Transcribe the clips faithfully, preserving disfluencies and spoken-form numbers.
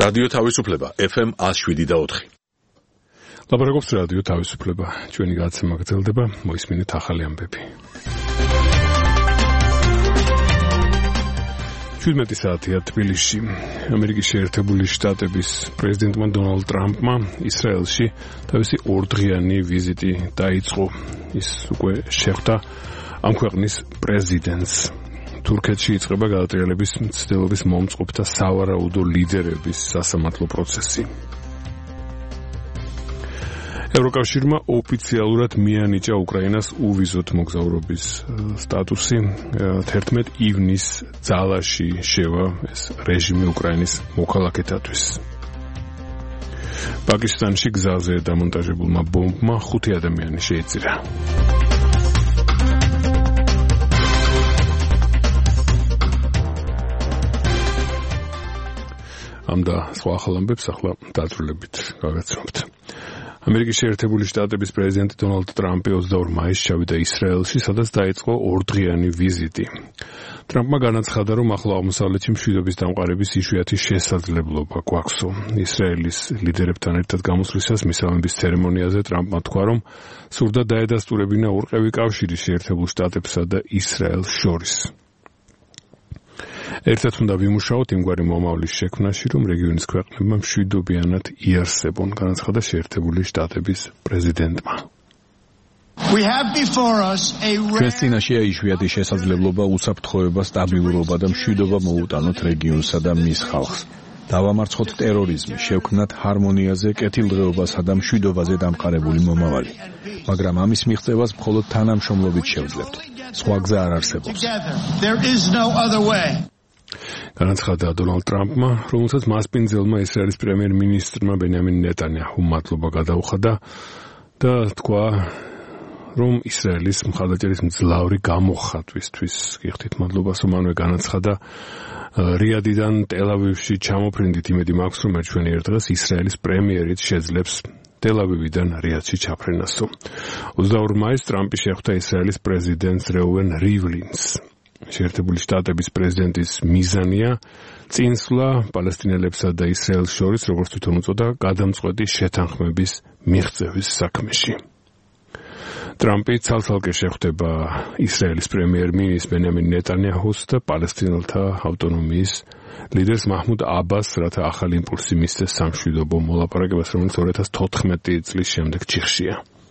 რადიო თავისუფლება ეფ ემ one oh seven point four. ლაპარაკობს რადიო თავისუფლება. ჩვენი გადაცემა გრძელდება, მოისმინეთ ახალი ამბები. შვიდმეტი საათია თბილისში. ამერიკის შეერთებული შტატების პრეზიდენტმა დონალდ ტრამპმა ისრაელში თავისი ორდღიანი ვიზიტი დაიწყო. ის უკვე შეხვდა ამ ქვეყნის პრეზიდენტს. თურქეთში იწყება გადატრიალების მცდელობის მომწყობთა სავარაუდო ლიდერების სასამართლო პროცესი. ევროკავშირმა ოფიციალურად მიანიჭა უკრაინას უვიზოთ მოგზაურობის სტატუსი. თერთმეტ ივნისს ძალაში შევა ეს რეჟიმი უკრაინის მოქალაქეთათვის. პაკისტანში გზაზე დამონტაჟებულმა ბომბმა ხუთი ადამიანი შეიწირა. ამ და სხვა ახალ ამბებს ახლა დაწვრილებით გავაცნობთ. ამერიკის შეერთებული შტატების პრეზიდენტი დონალდ ტრამპი ოცდაორ მაისს ჩავიდა ისრაელში, სადაც დაიწყო ორდღიანი ვიზიტი. ტრამპმა განაცხადა, რომ ახლო აღმოსავლეთში მშვიდობის დამყარების იშვიათი შესაძლებლობა გვაქვსო. ისრაელის ლიდერებთან ერთად გამოსვლისას მისამების ცერემონიაზე ტრამპმა თქვა, რომ სურდა დაედასტურებინა ურყევი კავშირი შეერთებულ შტატებსა და ისრაელს შორის. ერთად უნდა ვიმუშაოთ იმგვარი მომავლის შექმნაში, რომ რეგიონის ქვეყნებმა მშვიდობიანად იარსებონ, განაცხადა შეერთებული შტატების პრეზიდენტმა. ჩვენს წინაშეა იშვიათი შესაძლებლობა უსაფრთხოება, სტაბილურობა და მშვიდობა მოუტანოთ რეგიონსა და მის ხალხს. დავამარცხოთ ტერორიზმი, შევქმნათ ჰარმონიაზე, კეთილდღეობასა და მშვიდობაზე დამყარებული მომავალი. მაგრამ ამის მიღწევას მხოლოდ თანამშრომლობით შევძლებთ. სხვა გზა არ არსებობს. განაცხადა დონალდ ტრამპმა, რომელსაც მასპინძელმა ისრაელის პრემიერ-მინისტრმა ბენიამინ ნეტანიაჰუმ მადლობა გადაუხადა და თქვა, რომ ისრაელის მხარდაჭერის მძლავრი გამოხატვისთვის გიხდით მადლობას, უმანვე განაცხადა, რიადიდან ტელ-ავივში ჩამოფრინდით იმედი მაქვს, რომ ერთვენიერ დღეს ისრაელის პრემიერიც შეძლებს ტელ-ავივიდან რიადში ჩაფრენასო. ოცდაორ მაისს ტრამპი შეხვდა ისრაელის პრეზიდენტს რეუვენ რივლინს. შეერთებული შტატების პრეზიდენტის მიზანია წინსვლა პალესტინელებსა და ისრაელს შორის, როგორც თვითონ უწოდა, გადამწყვეტი შეთანხმების მიღწევის საქმეში. ტრამპი ცალ-ცალკე შეხვდება ისრაელის პრემიერ-მინისტრ ბენიამინ ნეტანიაჰუს და პალესტინელთა ავტონომიის ლიდერს მაჰმუდ აბასს, რათა ახალი იმპულსი მისცეს სამშვიდობო მოლაპარაკებას, რომელიც ორი ათას თოთხმეტი წლის შემდეგ ჩიხშია.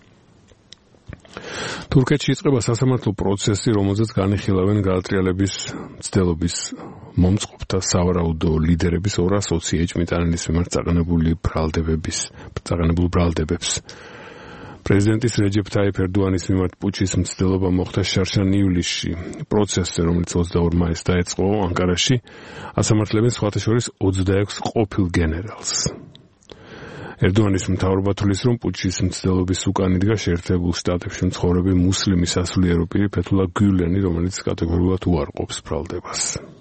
თურქეთში იწყება სასამართლო პროცესი, რომელზეც განიხილავენ გადატრიალების მცდელობის მომწყობთა სავარაუდო ლიდერების ორას ოცი ეჭვმიტანილის მიმართ წაყენებული ბრალდებების, წაყენებულ ბრალდებებს. პრეზიდენტის რეჯეფ თაიფ ერდოანის მიმართ პუჩის მცდელობა მოხდა შარშან ივლისში. პროცესზე, რომელიც ოცდაორ მაისს დაეწყო ანკარაში, ასამართლებენ სხვათა შორის ოცდაექვს ყოფილ გენერალს. ერდოანის მთავრობა თვლის, რომ პუჩის მცდელობის უკან იდგა შეერთებულ შტატებში მცხოვრები მუსლიმი სასულიერო პირი ფეთულა გულენი, რომელიც კატეგორიულად უარყოფს ბრალდებას.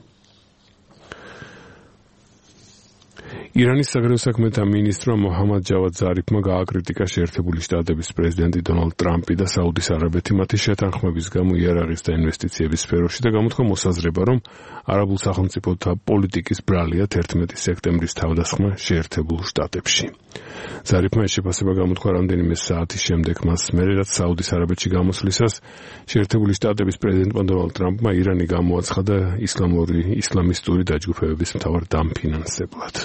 ირანის საგარეო საქმეთა მინისტრმა მოჰამად ჯავად ზარიფმა გააკრიტიკა შეერთებული შტატების პრეზიდენტი დონალდ ტრამპი და საუდის არაბეთი მათი შეთანხმების გამო იარაღის და ინვესტიციების სფეროში და გამოთქვა მოსაზრება, რომ არაბულ სახელმწიფოთა პოლიტიკის ბრალია თერთმეტი სექტემბრის თავდასხმა შეერთებულ შტატებში. ზარიფმა ეს შეფასება გამოთქვა რამდენიმე საათის შემდეგ, მას მერე რაც საუდის არაბეთში გამოსვლისას შეერთებული შტატების პრეზიდენტმა დონალდ ტრამპმა ირანი გამოაცხადა ისლამური ისლამისტური დაჯგუფებების მთავარ დამფინანსებლად.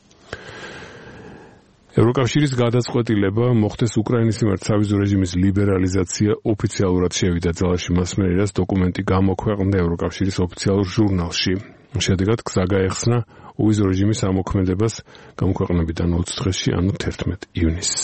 ევროკავშირის გადაწყვეტილება მოხდეს უკრაინის მიმართ სავიზო რეჟიმის ლიბერალიზაცია ოფიციალურად შევიდა ძალაში მას მერე, რაც დოკუმენტი გამოქვეყნდა ევროკავშირის ოფიციალურ ჟურნალში. შედეგად გზა გაეხსნა უვიზო რეჟიმის ამოქმედებას გამოქვეყნებიდან ოცი დღეში, ანუ თერთმეტ ივნისს.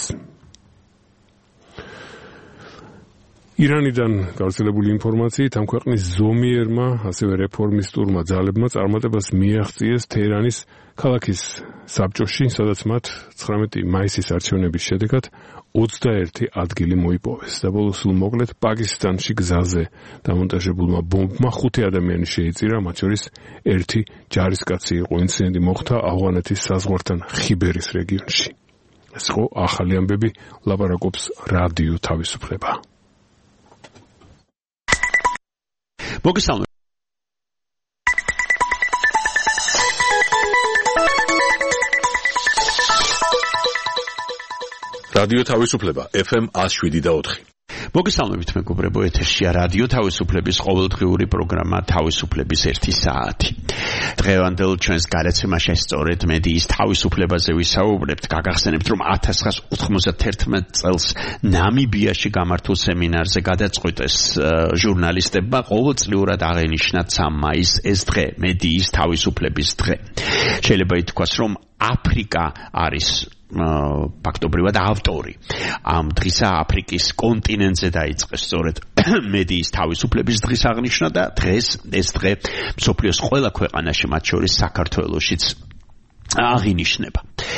ირანიდან გავრცელებული ინფორმაციით ამ ქვეყნის ზომიერმა, ასევე რეფორმისტურმა ძალებმა წარმატებას მიაღწიეს თეირანის ქალაქის საბჭოში, სადაც მათ ცხრამეტი მაისის არჩევნების შედეგად ოცდაერთი ადგილი მოიპოვეს. და ბოლოს სულ მოკლედ პაკისტანში გზაზე დამონტაჟებულმა ბომბმა ხუთი ადამიანი შეიწირა, მათ შორის ერთი ჯარისკაცი იყო. ინციდენტი მოხდა ავღანეთის საზღვართან ხიბერის რეგიონში. ეს იყო ახალი ამბები, ლაპარაკობს რადიო თავისუფლება. მოგესალმებით. რადიო თავისუფლება ეფ ემ one oh seven point four. მოგესალმებით მეგობრებო, ეთერშია რადიო თავისუფლების ყოველდღიური პროგრამა თავისუფლების ერთი საათი. დღევანდელ ჩვენს გადაცემაში სწორედ მედიის თავისუფლებაზე ვისაუბრებთ. გაგახსენებთ, რომ one thousand nine hundred ninety-one წელს ნამიბიაში გამართულ სემინარზე გადაწყვიტეს ჟურნალისტებმა ყოველწლიურად აღენიშნათ სამი მაისს ეს დღე, მედიის თავისუფლების დღე. შეიძლება ითქვას, რომ აფრიკა არის ფაქტობრივად ავტორი ამ დღისა. აფრიკის კონტინენტზე დაიწყეს სწორედ მედიის თავისუფლების დღის აღნიშვნა და დღეს ეს დღე მსოფლიოს ყველა ქვეყანაში, მათ შორის საქართველოშიც აღინიშნება.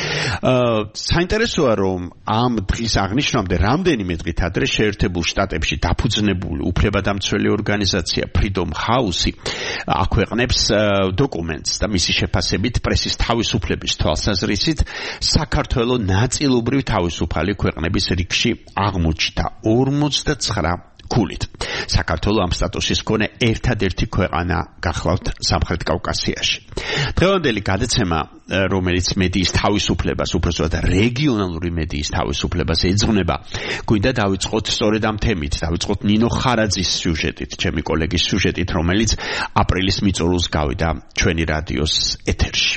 საინტერესოა, რომ ამ დღის აღნიშვნამდე რამდენიმე დღით ადრე შეერთებულ შტატებში დაფუძნებული უფლებადამცველი ორგანიზაცია Freedom House აქვეყნებს დოკუმენტს და მისი შეფასებით პრესის თავისუფლების თვალსაზრისით საქართველო ნაწილობრივ თავისუფალი ქვეყნების რიგში აღმოჩნდა ორმოცდათსამი ქულით. საქართველო ამ სტატუსის მქონე ერთადერთი ქვეყანა გახლავთ სამხრეთ კავკასიაში. დღევანდელი გადაცემა, რომელიც მედიის თავისუფლებას, უბრალოდ რეგიონალური მედიის თავისუფლებას ეძღვნება, გვინდა დავიწყოთ სწორედ ამ თემით, დავიწყოთ ნინო ხარაძის სიუჟეტით, ჩემი კოლეგის სიუჟეტით, რომელიც აპრილის მიწურულს გავიდა ჩვენი რადიოს ეთერში.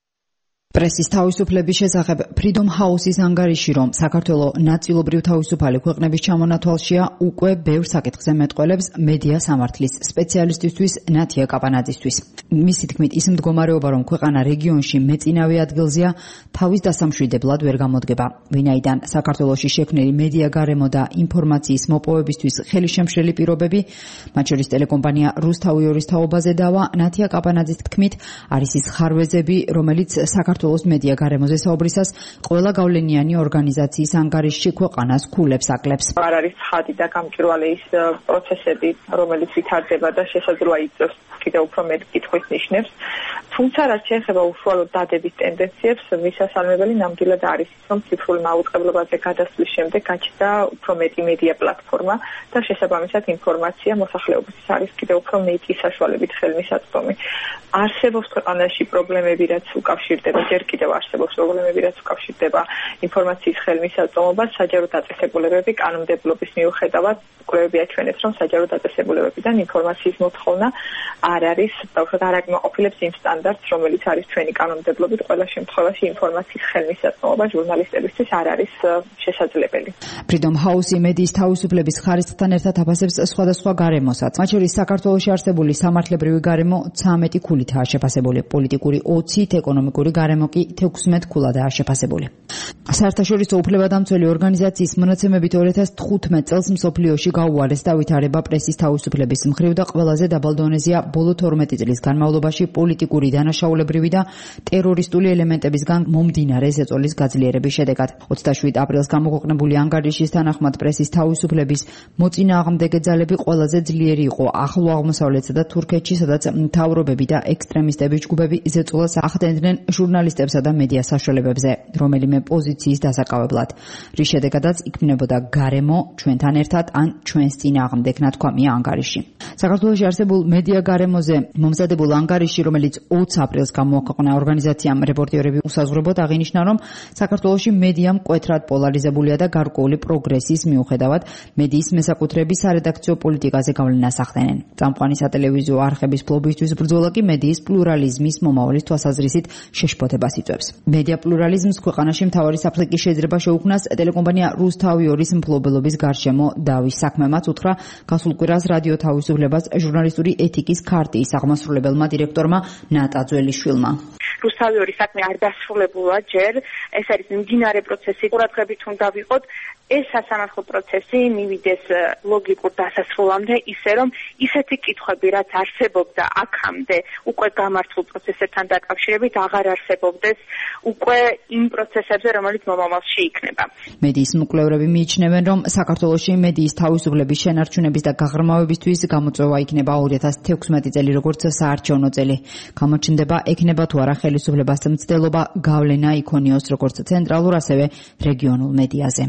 პრესის თავისუფლების შესახებ Freedom House-ის ანგარიში, რომ საქართველო ნაწილობრივ თავისუფალი ქვეყნების ჩამონათვალშია, უკვე ბევრ საკითხზე მეტყველებს მედია სამართლის სპეციალისტისთვის ნათია კაპანაძისთვის. მისი თქმით, ის მდგომარეობა, რომ ქვეყანა რეგიონში მეწინავე ადგილზეა, თავის დასამშვიდებლად ვერ გამოდგება. ვინაიდან საქართველოში შექმნილი მედია გარემო და ინფორმაციის მოპოვებისთვის ხელისშემშლელი პირობები, მათ შორის ტელეკომპანია რუსთავი ორის თაობაზე დავა, ნათია კაპანაძის თქმით, არის ის ხარვეზები, რომელიც საქართველოს მედია გარემოზე საუბრისას ყველა გავლენიანი ორგანიზაციის ანგარიშში ქვეყანას ქულებს აკლებს. არ არის ხადი და გამჭვირვალე ის პროცესები, რომელიც ვითარდება და შესაძლოა იწვევს კიდევ უფრო მეტ კითხვის ნიშნებს. თუმცა რაც შეეხება უშუალოდ დადების ტენდენციებს, მისასალმებელი ნამდვილად არის ის, რომ ციფრულ მაუწყებლობაზე გადასვლის შემდეგ გაჩნდა უფრო მეტი მედია პლატფორმა და შესაბამისად ინფორმაცია მოსახლეობისთვის არის კიდევ უფრო მეტი საშუალებით ხელმისაწვდომი. არსებობს ქვეყანაში პრობლემები, რაც უკავშირდება, ჯერ კიდევ არსებობს პრობლემები, რაც უკავშირდება ინფორმაციის ხელმისაწვდომობას. საჯარო დაწესებულებები კანონმდებლობის მიუხედავად კვლევები აჩვენებს, რომ საჯარო დაწესებულებებიდან ინფორმაციის მოთხოვნა არ არის, უბრალოდ არ აკმაყოფილებს იმ სტანდარტს, რომელიც არის ჩვენი კანონმდებლობით. ყველა შემთხვევაში ინფორმაციის ხელმისაწვდომობა ჟურნალისტებისთვის არ არის შესაძლებელი. Freedom House მედიის თავისუფლების ხარისხთან ერთად აფასებს სხვადასხვა გარემოსაც. მათ შორის საქართველოში არსებული სამართლებრივი გარემო ცამეტი ქულითაა შეფასებული, პოლიტიკური ოცით, ეკონომიკური გარემო კი თექვსმეტ ქულადაა შეფასებული. საერთაშორისო უფლებადამცველი ორგანიზაციის მონაცემებით ორი ათას თხუთმეტ წელს მსოფლიოში გაუარეს დავითარება პრესის თავისუფლების მხრივ და ყველაზე დაბალ დონეზეა ბოლო თორმეტი წლის განმავლობაში პოლიტიკური, დანაშაულებრივი და ტერორისტული ელემენტებისგან მომდინარე ზეწოლის გაძლიერების შედეგად. ოცდაშვიდ აპრილს გამოქვეყნებული ანგარიშის თანახმად პრესის თავისუფლების მოწინააღმდეგე ძალები ყველაზე ძლიერი იყო ახლო აღმოსავლეთსა და თურქეთში, სადაც მთავრობები და ექსტრემისტების ჯგუფები ზეწოლას ახდენდნენ ჟურნალისტებსა და მედია საშუალებებზე, რომელიმე პოზიციის დასაკავებლად. რის შედეგადაც იქმნებოდა გარემო ჩვენთან ერთად ან ჩვენს წინააღმდეგ, ნათქვამია ანგარიში. საქართველოში არსებულ მედია გარემოზე მომზადებულ ანგარიში, რომელიც ოცი აპრილს გამოაქვეყნა ორგანიზაციამ რეპორტიორები უსაზღვროდ აღინიშნა, რომ საქართველოში მედია მკვეთრად პოლარიზებულია და გარკვეული პროგრესის მიუხედავად მედიის მესაკუთრეების სარედაქციო პოლიტიკაზე გავლენას ახდენენ. წამყვანი სატელევიზიო არხების ფლობისთვის ბრძოლა კი მედიის პლურალიზმის მომავლის თვალსაზრისით შეშფოთებას იწვევს. მედია პლურალიზმს ქვეყანაში მთავარი საფრთხე შეიძლება შეუქმნას ტელეკომპანია რუსთავი ორის მფლობელობის გარშემო დავის საქმემაც უთხრა გასულ კვირას რადიო თავისუფლებას ჟურნალისტური ეთიკის ქარტიის აღმასრულებელმა დირექტორმა ნატა ძველიშვილმა. რუსთავი ორის საქმე არ დასრულებულა ჯერ, ეს არის მიმდინარე პროცესი, ყურადღებით უნდა ვიყოთ ეს სასამართლო პროცესი მივიდეს ლოგიკურ დასასრულამდე, ისე რომ ისეთი კითხვები, რაც არსებობდა აქამდე უკვე გამართულ პროცესებთან დაკავშირებით, აღარ არსებობდეს უკვე იმ პროცესებზე, რომელიც მომავალში იქნება. მედიის მკვლევრები მიიჩნევენ, რომ საქართველოში მედიის თავისუფლების შენარჩუნების და გაღრმავებისთვის გამოწვევა იქნება ორი ათას თექვსმეტი წელი, როგორც საარჩევნო წელი. გამოჩნდება, ექნება თუ არა ხელისუფლებას მცდელობა გავლენა იქონიოს როგორც ცენტრალურ, ასევე რეგიონულ მედიაზე.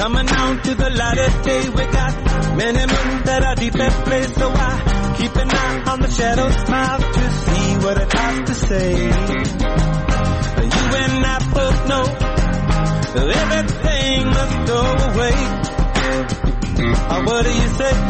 Coming on to the light of day, we got many moons that are deep at play, so I keep an eye on the shadow smile to see what it has to say. You and I both know everything must go away. Oh, what do you say?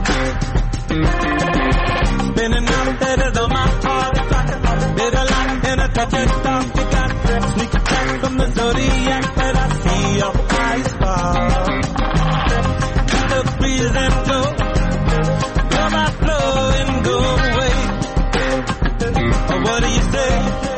Spinning out that is on my heart, it's like a bitter light and a touch of dark. You got sneak attack from the zodiac that I see your eyes fall. The breeze and go, go by flow and go away. Oh, what do you say?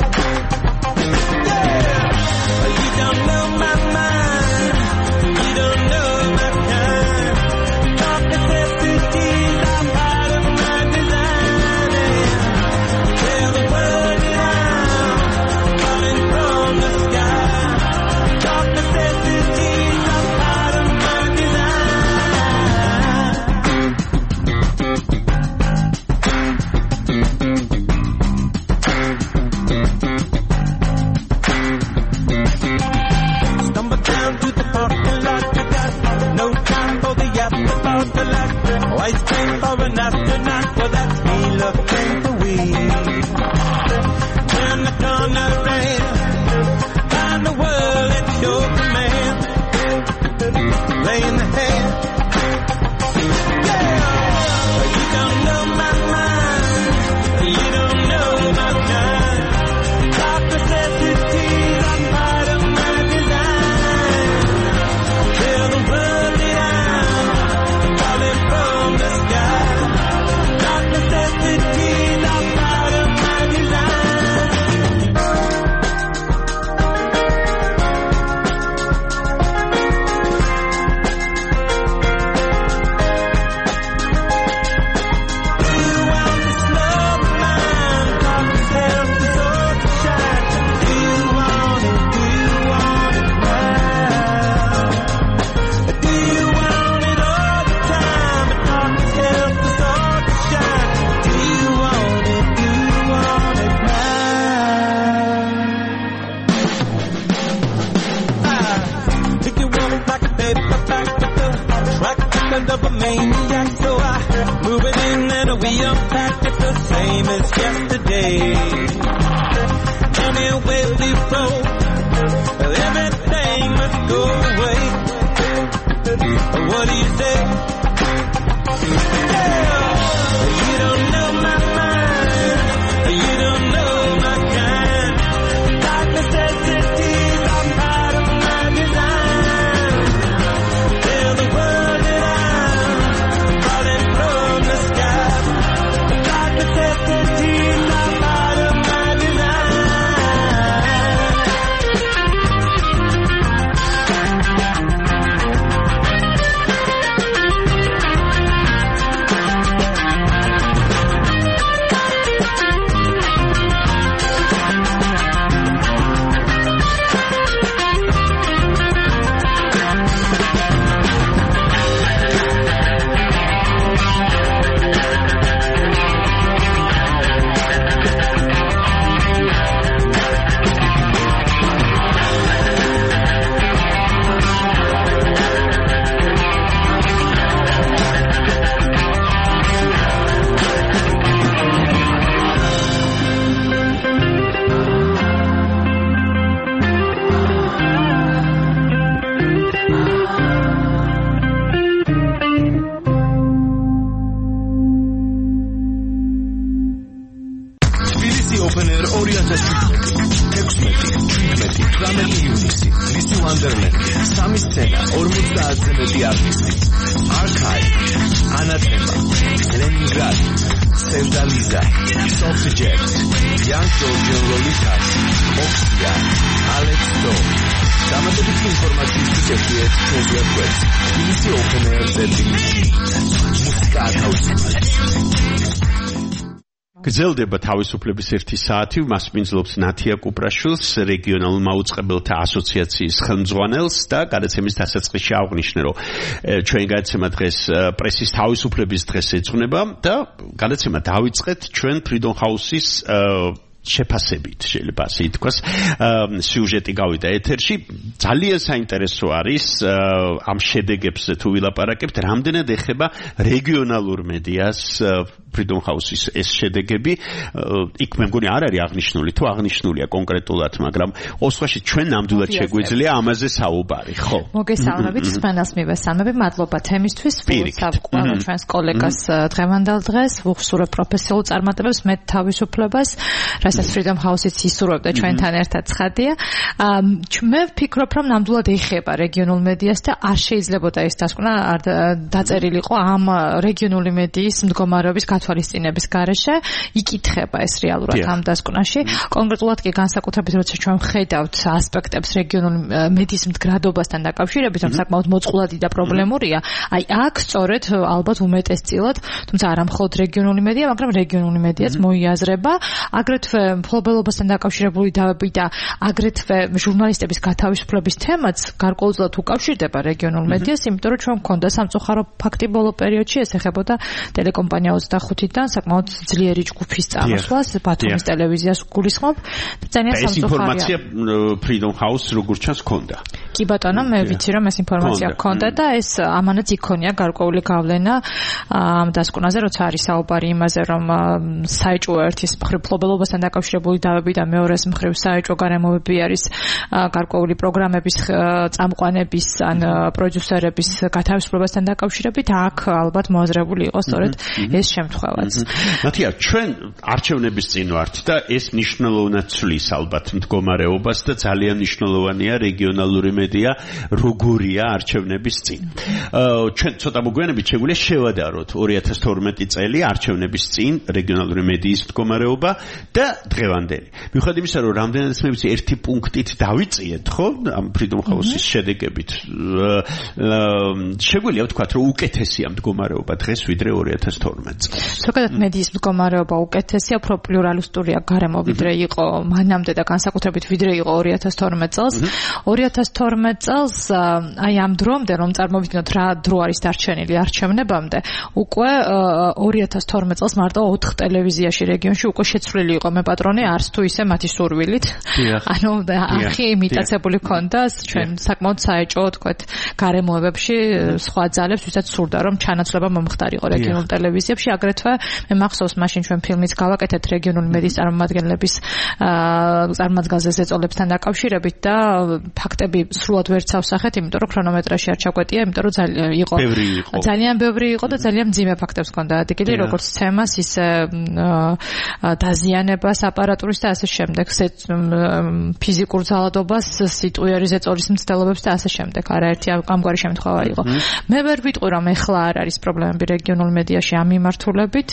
Yeah, you don't know my mind, you don't know my kind. Talk necessities are part of my design. Tell the world that I'm falling from the sky. Talk necessities are part of my design. Stumble down to the parking lot, I got no time for the afterthought, the light. Ice cream for an astronaut, well that's me looking for weed. Turn the corner and find the world at your command. Lay in the hand. Yeah, you don't know my mind, you don't know my kind. Top necessities are part of my design. Tell the world that I'm falling from the sky. Top necessities are part of my design. Do you want this love of mine? Talk yourself to soul to shine. Do you want it? Do you want it now? Do you want it all the time? Talk yourself to soul to shine. Do you want it? Do you want it now? Ah, pick you up like a paperback with the track record of a maniac, so I move it in and we unpack it the same as yesterday. Anyway we flow, everything must go away. What do you say? Yeah, you don't know my mind, you don't know my kind. Dark necessities are part of my design. Tell the world that I'm falling from the sky. Dark necessities are part of my design. გრძელდება თავისუფლების ერთი საათი, მას მინძლობს ნათია კუპრაშვილს, რეგიონალურ მაუწყებელთა ასოციაციის ხელმძღვანელს და გადაცემის დასაწყისში აღნიშნე, რომ ჩვენ გადაცემა დღეს პრესის თავისუფლების დღეს ეძღვნება და გადაცემა დავიწყეთ ჩვენ Freedom House-ის შეფასებით შეიძლება ასე ითქვას სიუჟეტი გავიდა ეთერში ძალიან საინტერესო არის ამ შედეგებზე თუ ვილაპარაკებთ რამდენად ეხება რეგიონალურ მედიას Freedom House-ის ეს შედეგები იქ მე მგონი არ არის აღნიშნული თუ აღნიშნულია კონკრეტულად მაგრამ ოსვაში ჩვენ ნამდვილად შეგვიძლია ამაზე საუბარი ხო მოგესალმებით სპენელს მივესალმები მადლობა თემისთვის ვუხსავ ყველა ჩვენს კოლეგას დღევანდელ დღეს ვუხსურებ პროფესიულ წარმატებებს მე თავისუფლებას რასაც Freedom House-იც ისურვებდა ჩვენთან ერთად ცხადია მე ვფიქრობ რომ ნამდვილად ეხება რეგიონულ მედიას და არ შეიძლებოდა ეს დასკვნა არ დაწერილიყო ამ რეგიონული მედიის მდგომარეობის თვალისწინების გარეშე იკითხება ეს რეალურად ამ დასკვნაში. კონკრეტულად კი განსაკუთრებით როცა ჩვენ ვხედავთ ასპექტებს რეგიონული მედიის მდგრადობასთან დაკავშირებით, რომ საკმაოდ მოწყვლადი და პრობლემურია, აი აქ სწორედ ალბათ უმეტესწილად, თუმცა არა მხოლოდ რეგიონული მედია, მაგრამ რეგიონული მედიაც მოიაზრება, აგრეთვე მფლობელობასთან დაკავშირებული დავები და აგრეთვე ჟურნალისტების გათავისუფლების თემაც გარკვეულწილად უკავშირდება რეგიონულ მედიას, იმიტომ რომ ჩვენ გვქონდა სამწუხარო ფაქტი ბოლო პერიოდში ეს ეხებოდა ტელეკომპანია ოცდახუთიდან საკმაოდ ძლიერი ჯგუფის წამოსვლას ბათუმის ტელევიზიას გულისხმობ და ძალიან სამწუხაროა. ეს ინფორმაცია Freedom House როგორც ჩანს ქონდა. კი ბატონო, მე ვიცი რომ ეს ინფორმაცია ქონდა და ეს ამანაც იქონია გარკვეული გავლენა ამ დასკვნაზე, როცა არის საუბარი იმაზე, რომ საეჭვო ერთის მხრივ მფლობელობასთან დაკავშირებული დავები და მეორეს მხრივ საეჭვო გარემოებები არის გარკვეული პროგრამების წამყვანების ან პროდიუსერების გათავისუფლებასთან დაკავშირებით, აქ ალბათ მოაზრებული იყო სწორედ ეს შემთხვევაც. მათია, ჩვენ არჩევნების წინ ვართ და ეს მნიშვნელოვნად ცვლის ალბათ მდგომარეობას და ძალიან მნიშვნელოვანია რეგიონალური მედია როგორია არჩევნების წინ. ჩვენ ცოტა მოგვიანებით შეგვიძლია შევადაროთ ორი ათას თორმეტი წელი არჩევნების წინ რეგიონალური მედიის მდგომარეობა და დღევანდელი. მიუხედავად იმისა, რომ რამდენადაც მე ვიცი ერთი პუნქტით დავიწყეთ, ხო, ამ Freedom House-ის შედეგებით. შეგვიძლია ვთქვათ, რომ უკეთესია მდგომარეობა დღეს ვიდრე ორი ათას თორმეტი წელს. ზოგადად მედიის მდგომარეობა უკეთესია, უფრო პლურალისტურია გარემო ვიდრე იყო მანამდე და განსაკუთრებით ვიდრე იყო ორი ათას თორმეტი წელს. ორი ათას თორმეტი წელს აი ამ დრომდე რომ წარმოვიდგინოთ რა დრო არის დარჩენილი არჩევნებამდე, უკვე ორი ათას თორმეტი წელს მარტო ოთხ ტელევიზიაში რეგიონში უკვე შეცვლილი იყო მე პატრონი არც თუ ისე მათი სურვილით. ანუ არხი იმიტაცებული ქონდა ჩვენ საკმაოდ საეჭვო თქვათ გარემოებებში სხვა ძალებს, ვისაც სურდა რომ ჩანაცვლება მომხდარიყო რეგიონულ ტელევიზიებში. აგრეთვე მე მახსოვს მაშინ ჩვენ ფილმიც გავაკეთეთ რეგიონული მედიის წარმომადგენლების წარმომადგენლებს ეწოლებთან დაკავშირებით და ფაქტები სრულად ვერ ცავსახეთ, იმიტომ რომ ქრონომეტრაში არ ჩაგვეტია, იმიტომ რომ ძალიან იყო ძალიან ბევრი იყო და ძალიან მძიმე ფაქტებს ჰქონდა ადგილი, როგორც ცემას, ისე დაზიანებას აპარატურის და ასე შემდეგ, ფიზიკურ ძალადობას, სიტყვიერი ზეწოლის მცდელობებს და ასე შემდეგ. არაერთი ამგვარი შემთხვევა იყო. მე ვერ ვიტყვი რომ ეხლა არ არის პრობლემები რეგიონულ მედიაში ამ მიმართულებით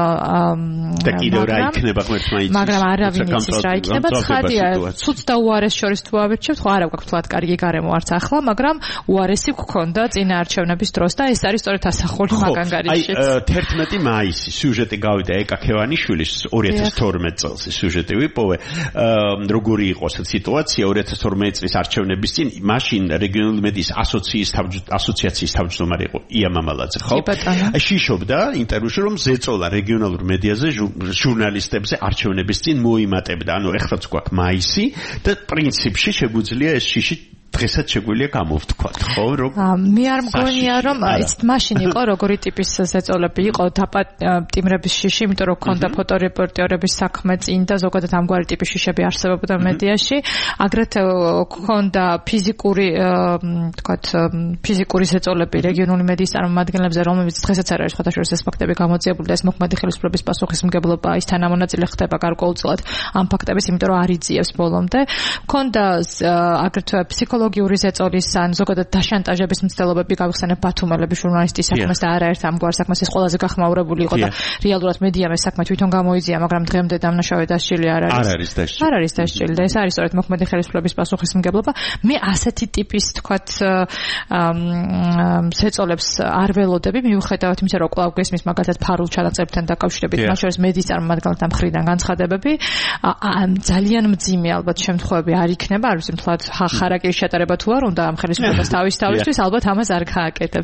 და კიდევ რა იქნება ღმერთმა იცის. მაგრამ არავინ იცის რა იქნება. ცხადია, ცუც და უარეს შორის თუ ავირჩევთ, ხო არა გვაქვს თვალად კარგი გარემო არც ახლა, მაგრამ უარესი გქონდა წინა არჩევნების დროს და ეს არის სწორედ ასახული მაგანგარიშიც. აი თერთმეტი მაისი სიუჟეტი გავიდა ეკა ქევანიშვილის ორი ათას თორმეტი წელს სიუჟეტი ვიპოვე. როგორი იყო სიტუაცია ორი ათას თორმეტი წლის არჩევნების წინ, მაშინ რეგიონული მედიის ასოციაციის ასოციაციის თავმჯდომარე იყო ია მამალაძე, ხო? აი შიშობდა ინტერვიუში რომ ზეწოლა რეგიონალურ მედიაზე ჟურნალისტებზე არჩევნების წინ მოიმატებდა. ანუ ეხლაც გვაქვს მაისი და პრინციპში შეგვიძლია ეს შიში დღესაც შეგვიძლია გამოვთქვათ, ხო, რომ მე არ მგონია რომ ის მაშინ იყო როგორი ტიპის ზეწოლები იყო დაპატიმრების შიში, იმიტომ რომ ქონდა ფოტორეპორტერების საქმე წინ და ზოგადად ამგვარი ტიპის შიშები არსებობდა მედიაში. აგრეთვე ქონდა ფიზიკური, თქვათ, ფიზიკური ზეწოლები რეგიონული მედიის წარმომადგენლებზე, რომლებიც დღესაც არ არის ხოთაშორის ეს ფაქტები გამოძიებული და ეს მოქმედი ხელისუფლების პასუხისმგებლობა ის თანამონაწილე ხდება გარკვეულწილად ამ ფაქტების, იმიტომ რომ არ იძიებს ბოლომდე. ქონდა აგრეთვე ფსიქოლოგიური ზეწოლის ან ზოგადად დაშანტაჟების მცდელობები გავიხსენებ ბათუმელების ჟურნალისტის საქმეს და არაერთ ამგვარ საქმეს ეს ყველაზე გახმაურებული იყო და რეალურად მედიამ ეს საქმე თვითონ გამოიძია, მაგრამ დღემდე დამნაშავე დასჯილი არ არის. არ არის დასჯილი. არ არის დასჯილი და ეს არის სწორედ მოქმედი ხელისუფლების პასუხისმგებლობა. მე ასეთი ტიპის თქვათ ზეწოლებს არ ველოდები, მიუხედავად იმისა, რომ კვლავ გესმის მაგალითად ფარულ ჩანაწერებთან დაკავშირებით, მათ შორის მედიის წარმომადგენელთა მხრიდან განცხადებები, ძალიან მძიმე ალბათ შემთხვევები არ იქნება, არ ვიცი, თვალად ხარაკირის ჩატარება თუ არ უნდა ამ ხელისუფლებას თავის თავისთვის, ალბათ ამას არ გააკეთებს.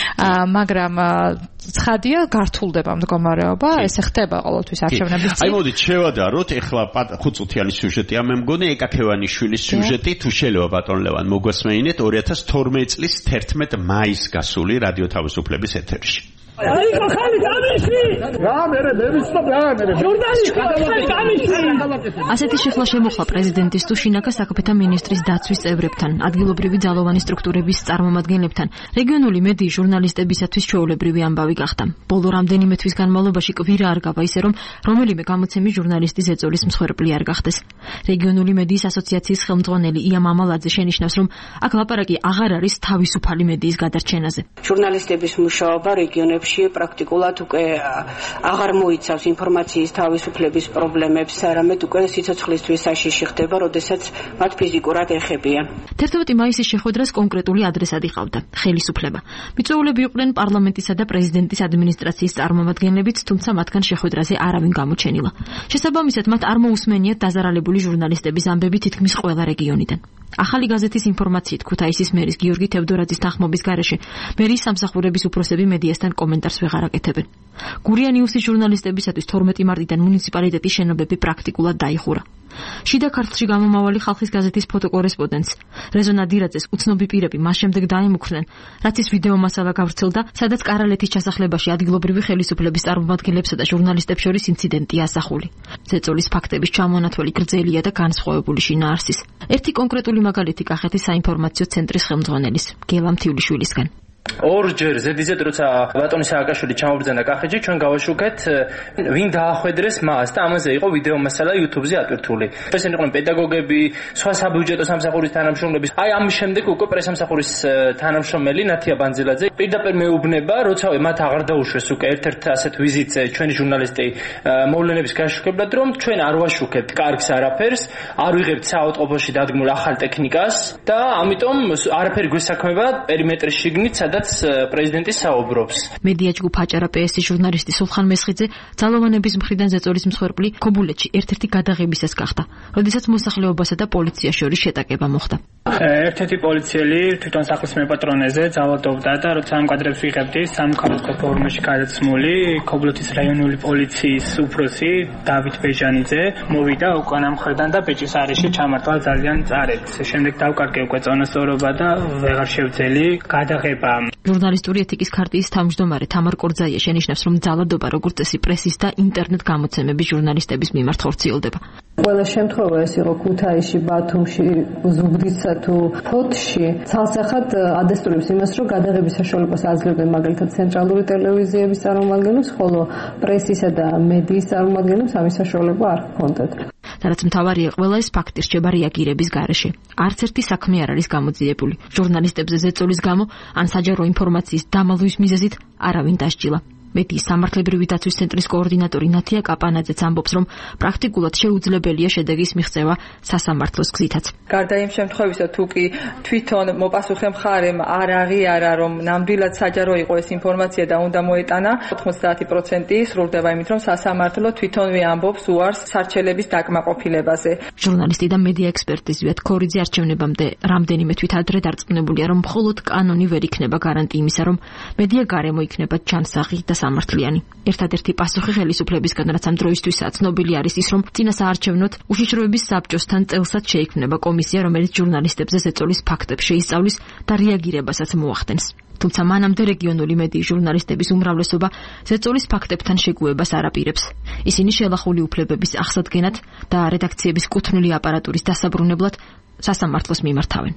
მაგრამ ცხადია, გართულდება მდგომარეობა, ესე ხდება ყოველთვის არჩევნების წინ. აი მოდით შევადაროთ, ეხლა ხუთწუთიანი სიუჟეტია, მე მგონი ეკაკევანიშვილის სიუჟეტი, თუ შეიძლება ბატონ ლევან მოგესმენინეთ ორი ათას თორმეტ წლის თერთმეტ მაისს გასული რადიო თავისუფლების ეთერში. აი ხალი გამიში რა მე მე ვისწრებ რა მე ჯორდანი ხალი გამიში ასეთი შეხლა შემოხლა პრეზიდენტის თუ შინაკა საქმეთა მინისტრის დაცვის წევრებთან, ადგილობრივი ძალოვანი სტრუქტურების წარმომადგენლებთან, რეგიონული მედიის ჟურნალისტებისათვის ჩვეულებრივი ამბავი გახდა. ბოლო რამდენიმე თვის განმავლობაში კვირა არ გავა ისე რომ რომელიმე გამოცემის ჟურნალისტი ზეწოლის მსხვერპლი არ გახდეს. რეგიონული მედიის ასოციაციის ხელმძღვანელი ია მამალაძე შენიშნავს, რომ აქ ლაპარაკი აღარ არის თავისუფალი მედიის გადარჩენაზე. ჟურნალისტების მუშაობა რეგიონებში პრაქტიკულად უკვე აღარ მოიცავს ინფორმაციის თავისუფლების პრობლემებს, არამედ უკვე სიცოცხლისთვის საშიში ხდება, როდესაც მათ ფიზიკურად ეხებიან. თერთმეტი მაისის შეხვედრას კონკრეტული ადრესატი ყავდა, ხელისუფლება. მიწვეულები იყვნენ პარლამენტისა და პრეზიდენტის ადმინისტრაციის წარმომადგენლებიც, თუმცა მათგან შეხვედრაზე არავინ გამოჩენილა. შესაბამისად, მათ არ მოусმენიათ დაზარალებული ჟურნალისტების ამბები თითქმის ყველა რეგიონიდან. ახალი გაზეთის ინფორმაციით ქუთაისის მერის გიორგი თევდორაძის თანხმობის გარეშე მერის სამსახურების უფროსები მედიასთან კომენტარს ვეღარ აკეთებენ. გურია ნიუსის ჟურნალისტებისათვის თორმეტი მარტიდან მუნიციპალიტეტის შენობები პრაქტიკულად დაიხურა. შიდა ქართლში გამომავალი ხალხის გაზეთის ფოტოკორესპონდენტს რეზო ნადირაძეს უცნობი პირები მას შემდეგ დაემუქრნენ, რაც ის ვიდეო მასალა გავრცელდა, სადაც კარალეთის ჩასახლებაში ადგილობრივი ხელისუფლების წარმომადგენლებსა და ჟურნალისტებს შორის ინციდენტია ასახული. ზეწოლის ფაქტების ჩამონათვალი გრძელია და განსხვავებული შინაარსის. ერთი კონკრეტული მაგალითი კახეთის საინფორმაციო ცენტრის ხელმძღვანელის გელა მთიულიშვილისგან. ორჯერ ზედიზედ როცა ბატონი სააკაშვილი ჩამობრძანა კახეთში, ჩვენ გავაშუქეთ ვინ დაახვედრეს მას და ამაზე იყო ვიდეო მასალა YouTube-ზე ატვირთული. ესენი იყვნენ პედაგოგები, სხვა საბიუჯეტო სამსახურის თანამშრომლები. აი ამ შემდეგ უკვე პრესამსახურის თანამშრომელი ნათია ბანძილაძე პირდაპირ მეუბნება, როცა მათ აღარ დაუშვეს უკვე ერთ-ერთ ასეთ ვიზიტზე ჩვენი ჟურნალისტი მოვლენების გაშუქებლად, რომ ჩვენ არ ვაშუქებთ კარგს არაფერს, არ ვიღებთ საავადმყოფოში დადგმულ ახალ ტექნიკას და ამიტომ არაფერი გვესაქმება პერიმეტრის შიგნით, სადაც პრეზიდენტი საუბრობს. მედია ჯგუფ აჭარა პე-ის ჟურნალისტი სულხან მესხიძე ძალოვანების მხრიდან ზეწოლის მსხვერპლი ქობულეთში ერთ-ერთი გადაღებისას გახდა, როდესაც მოსახლეობასა და პოლიციას შორის შეტაკება მოხდა. ერთ-ერთი პოლიციელი თვითონ სახლის მეპატრონეზე ძალადობდა და როცა ამ კადრებს ვიღებდი, სამხარისხო ფორუმში გადაცმული ქობულეთის რაიონული პოლიციის უფროსი დავით ბეჟანიძე მოვიდა უკან ამ მხრიდან და ბეჭის არეში ჩამართვა ძალიან წარედ. შემდეგ დავკარგე უკვე წონასწორობა და ვეღარ შევძელი გადაღება. ჟურნალისტური ეთიკის ქარტიის თავმჯდომარე თამარ კორძაია შენიშნავს, რომ ძალადობა როგორც წესი პრესის და ინტერნეტ გამოცემების ჟურნალისტების მიმართ ხორციელდება. ყველა შემთხვევა ეს იყო ქუთაისში, ბათუმში, ზუგდიდსა თუ ფოთში, ცალსახად ადესტურებს იმას, რომ გადაღების საშუალებას აძლევდნენ მაგალითად ცენტრალური ტელევიზიების წარმომადგენლებს, ხოლო პრესისა და მედიის წარმომადგენლებს ამის საშუალება არ ჰქონდათ. რაც მთავარია, ყველა ეს ფაქტი რჩება რეაგირების გარეშე. არც ერთი საქმე არ არის გამოძიებული. ჟურნალისტებზე ზეწოლის გამო ან საჯარო ინფორმაციის დამალვის მიზეზით არავინ დასჯილა. მედიის სამართლებრივი დაცვის ცენტრის კოორდინატორი ნათია კაპანაძეც ამბობს, რომ პრაქტიკულად შეუძლებელია შედეგის მიღწევა სასამართლოს გზითაც. გარდა იმ შემთხვევისა, თუ კი თვითონ მოპასუხე მხარემ არ აღიარა, რომ ნამდვილად საჯარო იყო ეს ინფორმაცია და უნდა მოეტანა, ოთხმოცდაათი პროცენტი სრულდება იმით, რომ სასამართლო თვითონვე ამბობს უარს სარჩელების დაკმაყოფილებაზე. ჟურნალისტი და მედია ექსპერტი ზვიად ქორიძე არჩევნებამდე რამდენიმე თვით ადრე დარწმუნებულია, რომ მხოლოდ კანონი ვერ იქნება გარანტი იმისა, რომ მედია გარემო იქნება ჯანსაღი და სამართლიანი. ერთადერთი პასუხი ხელისუფლებისგან, რაც ამ დროისთვისაც ცნობილი არის ის, რომ წინასაარჩევნოთ უშიშროების საბჭოსთან წელსაც შეიქმნება კომისია, რომელიც ჟურნალისტებზე ზეწოლის ფაქტებს შეისწავლის და რეაგირებასაც მოახდენს. თუმცა მანამდე რეგიონული მედიის ჟურნალისტების უმრავლესობა ზეწოლის ფაქტებთან შეგუებას არ აპირებს. ისინი შელახული უფლებების აღსადგენად და რედაქციების კუთვნილი აპარატურის დასაბრუნებლად სასამართლოს მიმართავენ.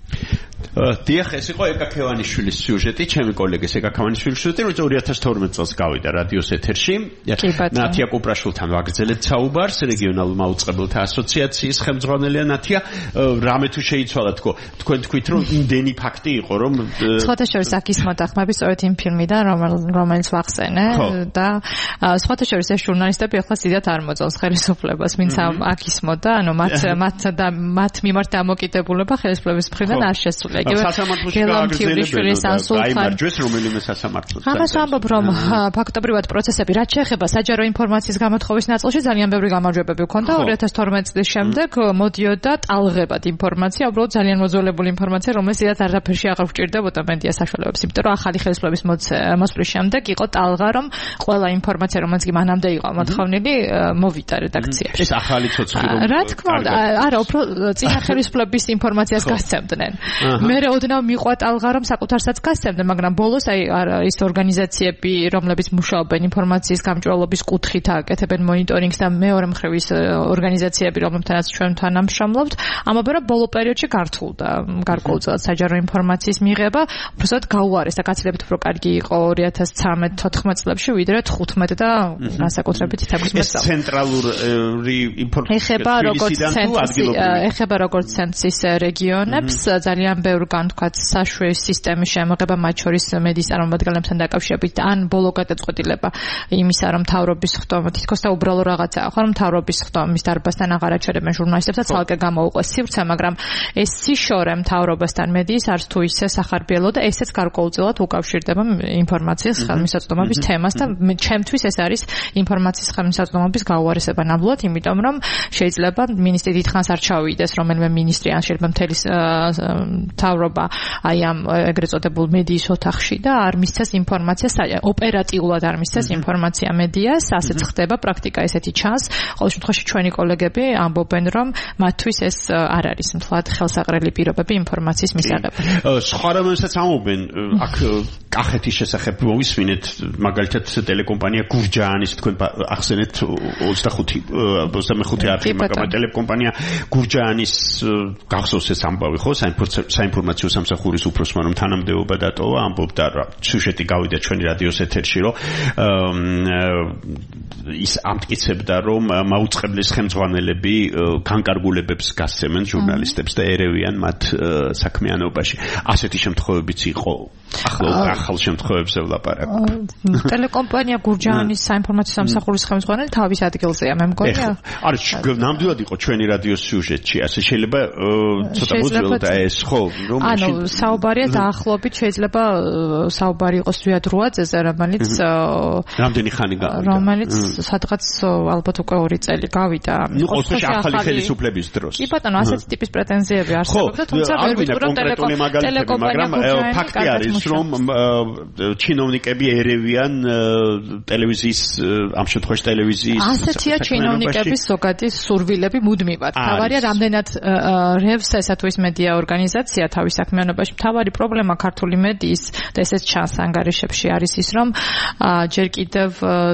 დიახ, ეს იყო ეკაკევანიშვილის სიუჟეტი, ჩემი კოლეგის ეკაკევანიშვილის სიუჟეტი, რომელიც ორი ათას თორმეტ წელს გავიდა რადიოს ეთერში. ნათია კუპრაშვილთან ვაგრძელებთ საუბარს, რეგიონალურ მაუწყებელთა ასოციაციის ხელმძღვანელია ნათია. რამე თუ შეიცვალა თქო, თქვენ თქვით, რომ იმდენი ფაქტი იყო, რომ სხვათა შორის აქის მოტახმები სწორედ იმ ფილმიდან, რომელიც ვახსენე და სხვათა შორის ეს ჟურნალისტები ახლა სიდათ არ მოწონს ხელისუფლებას, ვინც აქ ისმოდა, ანუ მათ მათ და მათ მიმართ დამოკიდებულება ხელისუფლების მხრიდან არ შესწრა. გამოსულია. იგივე გელამთიულიშვილის ან სულხან გაიმარჯვეს რომელიმე სასამართლოს. ამას ვამბობ, რომ ფაქტობრივად პროცესები რაც შეეხება საჯარო ინფორმაციის გამოთხოვის ნაწილში ძალიან ბევრი გამარჯვებები ჰქონდა. ორი ათას თორმეტი წლის შემდეგ მოდიოდა ტალღებად ინფორმაცია, უბრალოდ ძალიან მოძველებული ინფორმაცია, რომელიც ისედაც არაფერში აღარ გვჭირდებოდა მედია საშუალებებს, იმიტომ რომ ახალი ხელისუფლების მოსვლის შემდეგ იყო ტალღა, რომ ყველა ინფორმაცია, რომელიც კი მანამდე იყო მოთხოვნილი, მოვიდა რედაქციაში. ეს ახალი ცოცხი რომ რა თქმა უნდა, არა, უფრო წინა ხელისუფლების ინფორმაციას გასცემდნენ. მე ოდნავ მიყვა ტალღა, რომ საკუთარსაც გასცემდნენ, მაგრამ ბოლოს აი ის ორგანიზაციები, რომლებიც მუშაობენ ინფორმაციის გამჭვირვალობის კუთხით, აკეთებენ მონიტორინგს და მეორე მხრივ ის ორგანიზაციები, რომლებთანაც ჩვენ თანამშრომლობთ, ამბობენ, რომ ბოლო პერიოდში გართულდა გარკვეულწილად საჯარო ინფორმაციის მიღება, უბრალოდ გაუარეს და გაცილებით უფრო კარგი იყო ორი ათას ცხრამეტ თოთხმეტ წლებში, ვიდრე თხუთმეტ და განსაკუთრებით თექვსმეტ წელს. ცენტრალური ინფორმაცია ეხება როგორც ცენტრის ეხება როგორც ცენტრის რეგიონებს, ძალიან ბევრ განთქვათ საშუალო სისტემის შემოღება, მათ შორის მედიის წარმომადგენლებთან დაკავშირებით, ან ბოლო გადაწყვეტილება იმისა, რომ მთავრობის ხდომა თითქოს და უბრალო რაღაცაა, ხო, რომ მთავრობის ხდომის დარბაზთან აღარ აჩერებენ ჟურნალისტებს და ცალკე გამოუყვეს სივრცე, მაგრამ ეს სიშორე მთავრობასთან მედიის არც თუ ისე სახარბიელო და ესეც გარკვეულწილად უკავშირდება ინფორმაციის ხელმისაწვდომობის თემას და ჩემთვის ეს არის ინფორმაციის ხელმისაწვდომობის გაუარესება ნამდვილად, იმიტომ რომ შეიძლება მინისტრი დიდხანს არ ჩავიდეს, რომელიმე მინისტრი ან შეიძლება მთელი მთავრობა აი ამ ეგრეთ წოდებულ მედიის ოთახში და არ მისცეს ინფორმაციას, ოპერატიულად არ მისცეს ინფორმაცია მედიას, ასეც ხდება პრაქტიკა ესეთი ჩანს. ყოველ შემთხვევაში ჩვენი კოლეგები ამბობენ, რომ მათთვის ეს არ არის მთლად ხელსაყრელი პირობები ინფორმაციის მისაღებად. სხვა რომელსაც ამბობენ, აქ კახეთის შესახებ მოვისმინეთ, მაგალითად ტელეკომპანია გურჯაანის, თქვენ ახსენეთ ოცდახუთი ოცდამეხუთე არხი, მაგრამ ტელეკომპანია გურჯაანის გახსოვს ეს ამბავი, ხო, საინფორმაციო სამსახურის უფროსმა რომ თანამდებობა დატოვა, ამბობდა, რომ სიუჟეტი გავიდა ჩვენი რადიოს ეთერში, რომ ის ამტკიცებდა, რომ მაუწყებლის ხელმძღვანელები განკარგულებებს გასცემენ ჟურნალისტებს და ერევიან მათ საქმიანობაში. ასეთი შემთხვევებიც იყო. ახლა ახალ შემთხვევებზე ვლაპარაკობ. ტელეკომპანია გურჯაანის საინფორმაციო სამსახურის ხელმძღვანელი თავის ადგილზეა, მე მგონია. არის ნამდვილად იყო ჩვენი რადიოს სიუჟეტში, ასე შეიძლება ცოტა მოძველდა ეს, ხო, რომ ანუ საუბარია დაახლოებით შეიძლება საუბარი იყოს ზვიად რვაძეზე, რომელიც რამდენი ხანი გავიდა? რომელიც სადღაც ალბათ უკვე ორი წელი გავიდა. ნუ ყოველთვის ახალი ხელისუფლების დროს. კი ბატონო, ასეთი ტიპის პრეტენზიები არსებობდა, თუმცა ვერ ვიტყვი რომ ტელეკომპანია მაგრამ ფაქტი არის, რომ ჩინოვნიკები ერევიან ტელევიზიის, ამ შემთხვევაში ტელევიზიის ასეთია ჩინოვნიკების ზოგადი სურვილები მუდმივად. თავარია რამდენად რევს ესა თუ ის მედია ორგანიზაცია თავის საქმიანობაში. თავარი პრობლემა ქართული მედიის და ესეც ჩანს ანგარიშებში არის ის, რომ ჯერ კიდევ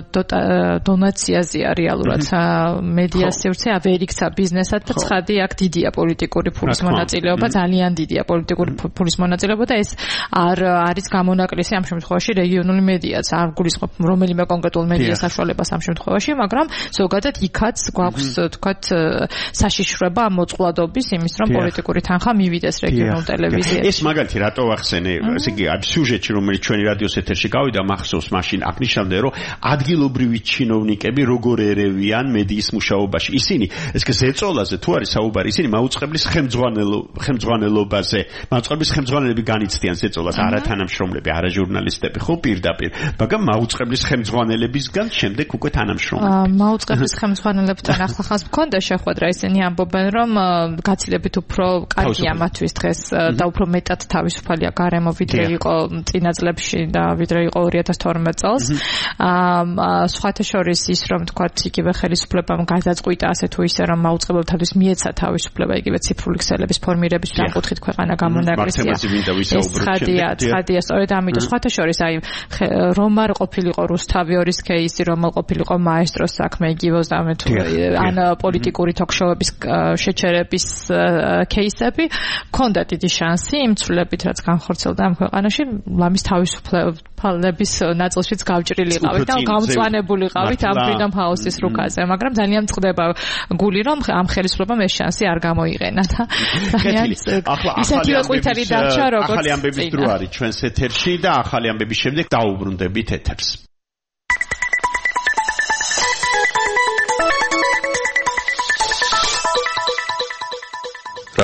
დონაციაზეა რეალურად მედია სივრცე ვერ იქცა ბიზნესად და ცხადი აქ დიდია პოლიტიკური ფულის მონაწილეობა, ძალიან დიდია პოლიტიკური ფულის მონაწილეობა და ეს არ არის გამონაკლისი ამ შემთხვევაში რეგიონული მედიაც, არ გულისხმობ რომელიმე კონკრეტულ მედია საშუალებას ამ შემთხვევაში, მაგრამ ზოგადად იქაც გვაქვს თქვათ საშიშრება ამ მოწყვლადობის იმის, რომ პოლიტიკური თანხა მივიდეს რეგიონულ ტელევიზიაში. ეს მაგალითი რატო ახსენე, ესე იგი ამ სიუჟეტში, რომელიც ჩვენი რადიოს ეთერში გავიდა, მახსოვს მაშინ აღნიშნავდნენ, რომ ადგილობრივი ჩინოვნიკები როგორ ერევიან მედიის მუშაობაში. ისინი, ეს ზეწოლაზე თუ არის საუბარი, ისინი მაუწყებლის ხელმძღვანელობაზე, მაუწყებლის ხელმძღვანელები განიცდიან ზეწოლას, არა თანამშრომლები, არა ჟურნალისტები, ხო პირდაპირ, მაგრამ მაუწყებლის ხელმძღვანელებისგან შემდეგ უკვე თანამშრომლები. მაუწყებლის ხელმძღვანელებთან ახლახანს მქონდა შეხვედრა, ისინი ამბობენ, რომ გაცილებით უფრო კარგია მათთვის დღეს და უფრო მეტად თავისუფალია გარემო, ვიდრე იყო წინა წლებში და ვიდრე იყო ორი ათას თორმეტ წელს. სხვათა შორის ის, რომ თქვათ, იგივე ხელისუფლებამ გადაწყვიტა ასე თუ ისე, რომ მაუწყებელთათვის მიეცა თავისუფლება იგივე ციფრული ქსელების ფორმირების საკუთხით ქვეყანა გამონაკლისია. ცხადია, ცხადია, სწორედ ამიტომ სხვათა შორის აი რომ არ ყოფილიყო რუსთავიორის кейსი, რომ ყოფილიყო მაესტროს საქმე, იგივე ოცდამე თუ ან პოლიტიკური თოქ-შოუების შეჩერების кейსები, ქონდა დიდი შანსი იმ ცვლილებით, რაც განხორციელდა ამ ქვეყანაში, ლამის თავისუფლების ნაწილშიც გავჭრილიყავით და გამწვანებულიყავით ამ Freedom House-ის რუკაზე, მაგრამ ძალიან წყდება გული, რომ ამ ხელისუფლებამ ეს შანსი არ გამოიყენა და ძალიან ისეთივე ყვითელი დარჩა, როგორც ახალი ამბების დრო არის ჩვენს ეთერში და ახალი ამბების შემდეგ დაუბრუნდებით ეთერს.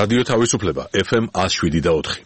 რადიო თავისუფლება ეფ ემ one oh seven და four.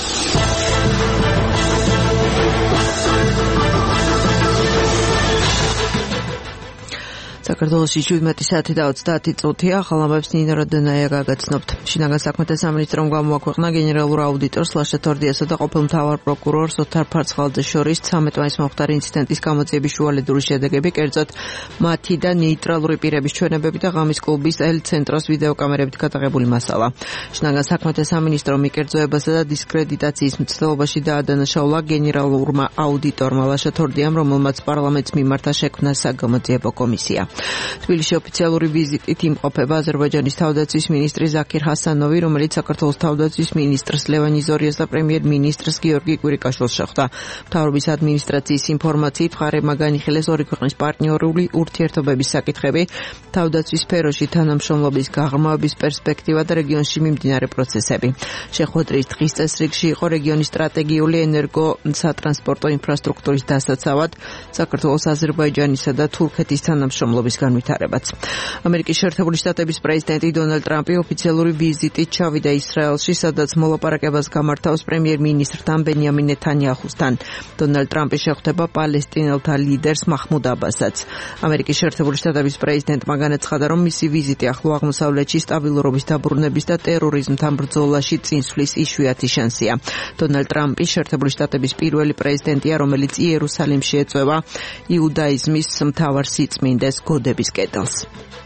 საქართველოში შვიდმეტი საათი და ოცდაათი წუთია. ახალამებს ნინო როდონაია გაგაცნობთ. შინაგან საქმეთა სამინისტრომ გამოაქვეყნა გენერალურ აუდიტორს ლაშა თორდიასა და ყოფილ მთავარ პროკურორს ოთარ ფარცხალაძეს შორის ცამეტ მაისს მომხდარი ინციდენტის გამოძიების შუალედური შედეგები, კერძოდ მათი და ნეიტრალური პირების ჩვენებები და ღამის კლუბის ელ ცენტროს ვიდეოკამერებით გადაღებული მასალა. შინაგან საქმეთა სამინისტრომ მიკერძოებასა და დისკრედიტაციის მცდელობაში დაადანაშაულა გენერალურმა აუდიტორმა ლაშა თორდიამ, რომელმაც პარლამენტს მიმართა შექმნა საგამოძიებო კომისია. თბილისში ოფიციალური ვიზიტით იმყოფება აზერბაიჯანის თავდაცვის მინისტრი ზაქირ ჰასანოვი, რომელიც საქართველოს თავდაცვის მინისტრს ლევან იზორიას და პრემიერ-მინისტრს გიორგი კვირიკაშვილს შეხვდა. მთავრობის ადმინისტრაციის ინფორმაციით მხარებმა განიხილეს ორი ქვეყნის პარტნიორული ურთიერთობების საკითხები, თავდაცვის სფეროში თანამშრომლობის გაღრმავების პერსპექტივა და რეგიონში მიმდინარე პროცესები. შეხვედრის დღის წესრიგში იყო რეგიონის სტრატეგიული ენერგო-სატრანსპორტო ინფრასტრუქტურის დასაცავად საქართველოს, აზერბაიჯანისა და თურქეთის თანამშრომლობის განვითარებაც. ამერიკის შეერთებული შტატების პრეზიდენტი დონალდ ტრამპი ოფიციალური ვიზიტით ჩავიდა ისრაელში, სადაც მოლაპარაკებას გამართავს პრემიერ-მინისტრთან ბენიამინ ნეთანიაჰუსთან. დონალდ ტრამპი შეხვდება პალესტინელთა ლიდერს მაჰმუდ აბასსაც. ამერიკის შეერთებული შტატების პრეზიდენტმა განაცხადა, რომ მისი ვიზიტი ახლო აღმოსავლეთში სტაბილურობის დაბრუნების და ტერორიზმთან ბრძოლაში წინსვლის იშვიათი შანსია. დონალდ ტრამპი შეერთებული შტატების პირველი პრეზიდენტია, რომელიც იერუსალიმში ეწევა იუდაიზმის მთავარ სიწმინდეს გოდების კედელს.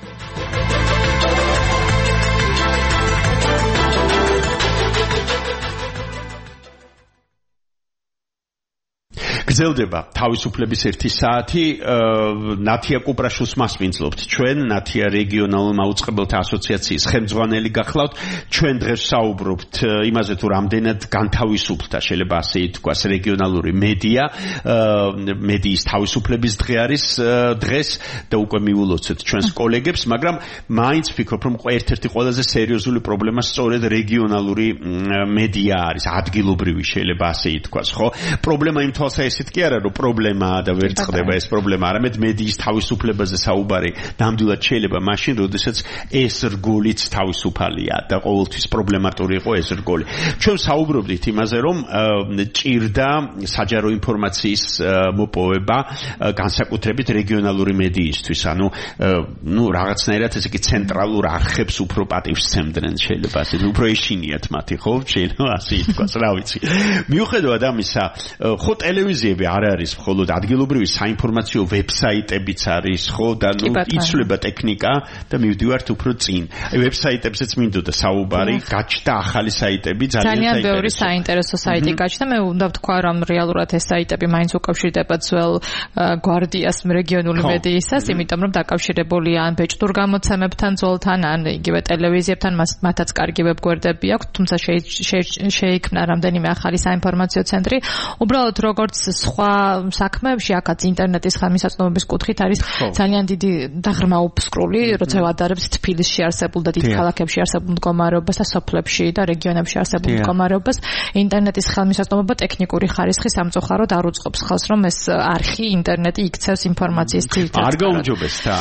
გრძელდება თავისუფლების ერთი საათი. ნათია კუპრაშვილს მასპინძლობთ ჩვენ, ნათია რეგიონალურ მაუწყებელთა ასოციაციის ხელმძღვანელი გახლავთ. ჩვენ დღეს საუბრობთ იმაზე, თუ რამდენად განთავისუფლდა, შეიძლება ასე ითქვას, რეგიონალური მედია. მედიის თავისუფლების დღე არის დღეს და უკვე მიულოცეთ ჩვენს კოლეგებს, მაგრამ მაინც ვფიქრობ, რომ ერთ-ერთი ყველაზე სერიოზული პრობლემა სწორედ რეგიონალური მედია არის, ადგილობრივი შეიძლება ასე ითქვას, ხო? პრობლემა იმ თვალსაზრისით კი არა, რომ პრობლემაა და ვერ წყდება ეს პრობლემა, არამედ მედიის თავისუფლებაზე საუბარი ნამდვილად შეიძლება მაშინ, როდესაც ეს რგოლიც თავისუფალია და ყოველთვის პრობლემატური იყო ეს რგოლი. ჩვენ საუბრობდით იმაზე, რომ ჭირდა საჯარო ინფორმაციის მოპოვება განსაკუთრებით რეგიონალური მედიისთვის, ანუ ნუ რაღაცნაირად ესე იგი ცენტრალურ არხებს უფრო პატივს სცემდნენ, შეიძლება ასე, უფრო ეშინიათ მათი, ხო? შეიძლება ასე ითქვას, რა ვიცი. მიუხედავად ამისა, ხო ტელევიზია არ არის მხოლოდ ადგილობრივი საინფორმაციო ვებსაიტებიც არის, ხო, და ნუ იცვლება ტექნიკა და მივდივართ უფრო წინ. აი ვებსაიტებზეც მინდოდა საუბარი, გაჩნდა ახალი საიტები, ძალიან ბევრი საინტერესო საიტი გაჩნდა. მე უნდა ვთქვა, რომ რეალურად ეს საიტები მაინც უკავშირდება ძველ გვარდიას რეგიონული მედიისას, იმიტომ რომ დაკავშირებულია ან ბეჭდურ გამოცემებთან ძველთან, ან იგივე ტელევიზიებთან, მათაც კარგი ვებგვერდები აქვთ, თუმცა შეიქმნა რამდენიმე ახალი საინფორმაციო ცენტრი. უბრალოდ როგორც სხვა საქმეებში, აქაც ინტერნეტის ხელმისაწვდომობის კუთხით არის ძალიან დიდი და ღრმა უფსკრული, როცა ვადარებთ თბილისში არსებულ და დიდ ქალაქებში არსებულ მდგომარეობას და სოფლებში და რეგიონებში არსებულ მდგომარეობას. ინტერნეტის ხელმისაწვდომობა ტექნიკური ხარისხის სამწუხაროდ არ უწყობს ხელს, რომ ეს არხი ინტერნეტი იქცევს ინფორმაციის ძირითადად. არ გაუმჯობეს და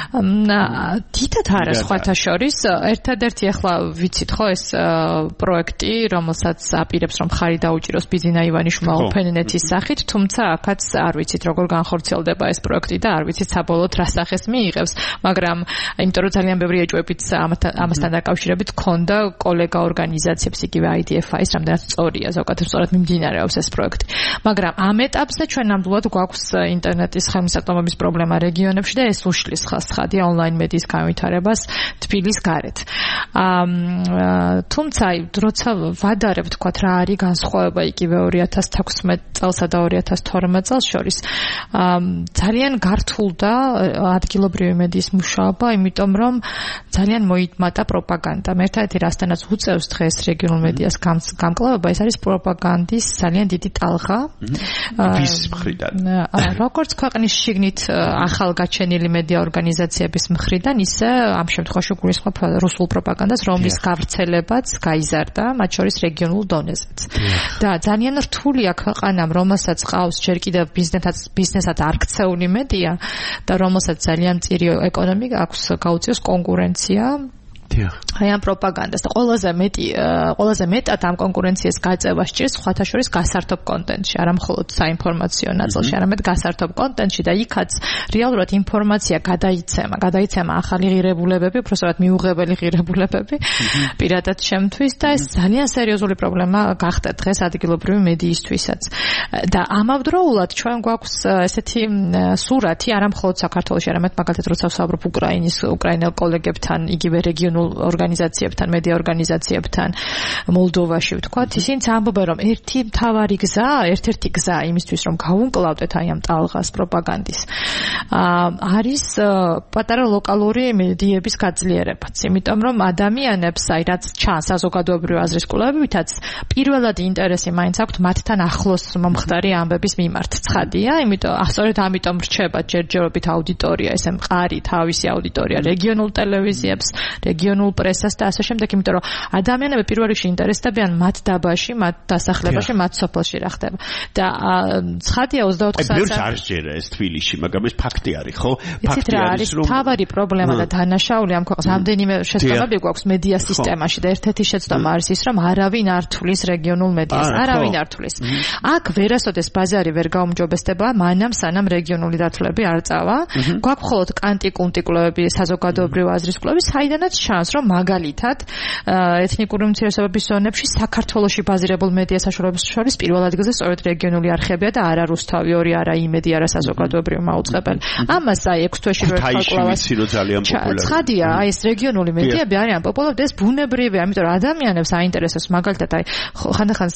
დიდად არა სხვათა შორის. ერთადერთი ახლა ვიცით ხო ეს პროექტი, რომელსაც აპირებს რომ ხარი დაუჭიროს ბიძინა ივანიშვილმა ოფენნეთის სახით, თუმცა აქაც არ ვიცით როგორ განხორციელდება ეს პროექტი და არ ვიცით საბოლოოდ რა სახეს მიიღებს, მაგრამ იმიტომ რომ ძალიან ბევრი ეჭვებიც ამასთან დაკავშირებით ქონდა კოლეგა ორგანიზაციებს, იგივე აი დი ეფ აის, რამდენად სწორია, ზოგადად სწორად მიმდინარეობს ეს პროექტი. მაგრამ ამ ეტაპზე ჩვენ ნამდვილად გვაქვს ინტერნეტის ხელმისაწვდომობის პრობლემა რეგიონებში და ეს უშლის ხალხს ცხადია ონლაინ მედიის განვითარებას თბილის გარეთ. თუმცა როცა ვადარებ თქვათ რა არის განსხვავება იგივე ორი ათას თექვსმეტ წელსა და ორი ათას თორმეტ წელს შორის, ძალიან გართულდა ადგილობრივი მედიის მუშაობა, იმიტომ რომ ძალიან მოიტმატა პროპაგანდა. ერთადერთი რასთანაც უწევს დღეს რეგიონულ მედიას გამკლავება, ეს არის პროპაგანდის ძალიან დიდი ტალღა. ვის მხრიდან? როგორც ქვეყნის შიგნით ახალგაჩენილი მედია ორგანიზაციების მხრიდან, ისე ამ შემთხვევაში გულისხმობ რუსულ პროპაგანდას, რომლის გავრცელებაც გაიზარდა, მათ შორის რეგიონულ დონეზეც. და ძალიან რთულია ქვეყანამ, რომელსაც ყავს ჯერ კიდევ ბიზნესად ბიზნესად არ ქცეული მედია და რომელსაც ძალიან წირი ეკონომიკა აქვს, გაუწიოს კონკურენცია აი ამ პროპაგანდას და ყველაზე მეტი ყველაზე მეტად ამ კონკურენციას გაწევა სჭირს სხვათა შორის გასართობ კონტენტში, არა მხოლოდ საინფორმაციო ნაწილში, არამედ გასართობ კონტენტში და იქაც რეალურად ინფორმაცია გადაიცემა, გადაიცემა ახალი ღირებულებები, უბრალოდ მიუღებელი ღირებულებები პირადად შემთვის და ეს ძალიან სერიოზული პრობლემა გახდა დღეს ადგილობრივი მედიისთვისაც. და ამავდროულად ჩვენ გვაქვს ესეთი სურათი არა მხოლოდ საქართველოში, არამედ მაგალითად როცა ვსაუბრობ უკრაინის უკრაინელ კოლეგებთან, იგივე რეგიონულ ორგანიზაციებთან, მედია ორგანიზაციებთან, მოლდოვაში ვთქვათ, ისინი ამბობენ, რომ ერთი მთავარი გზა, ერთ-ერთი გზა იმისთვის, რომ გავუმკლავდეთ აი ამ ტალღას პროპაგანდის, არის პატარა ლოკალური მედიების გაძლიერებაც, იმიტომ რომ ადამიანებს, აი რაც ჩანს საზოგადოებრივი აზრის კვლევებითაც, პირველად ინტერესი მაინც აქვთ მათთან ახლოს მომხდარი ამბების მიმართ. ცხადია, იმიტომ სწორედ ამიტომ რჩება ჯერჯერობით აუდიტორია, ესე მყარი თავისი აუდიტორია რეგიონულ ტელევიზიებს, რეგიონულ პრესას და ასე შემდეგ, იმიტომ რომ ადამიანები პირველ რიგში ინტერესდებიან მათ დაბაში, მათ დასახლებაში, მათ სოფელში რა ხდება. და ცხადია ოცდაოთხ საათი. აი, ბევრს არ ჯერა ეს თბილისში, მაგრამ ეს ფაქტი არის, ხო? ფაქტი არის, რომ თავარი პრობლემა და დანაშაული ამ ქვეყანას რამდენიმე შესაბამები გვაქვს მედია სისტემაში და ერთ-ერთი შეცდომა არის ის, რომ არავინ არ თulis რეგიონულ მედიას, არავინ არ თulis. აქ ვერასოდეს ბაზარი ვერ გაუმჯობესდება, მანამ სანამ რეგიონული დათვლები არ წავა. გვაქვს მხოლოდ კანტიკუნტი კვლევები, საზოგადოებრივი აზრის კვლევები, საიდანაც ჩანს, რომ მაგალითად ეთნიკური უმცირესობების ზონებში საქართველოში ბაზირებულ მედია საშუალებებს შორის პირველ ადგილზე სწორედ რეგიონული არხებია და არა რუსთავი ორი, არა იმედი, არა საზოგადოებრივი მაუწყებელი. ამას აი ექვს თვეში რო ეხალკლავას ცხადია, აი ეს რეგიონული მედიები არიან პოპულარული და ეს ბუნებრივია, ამიტომ რომ ადამიანებს აინტერესებს მაგალითად აი ხანდახან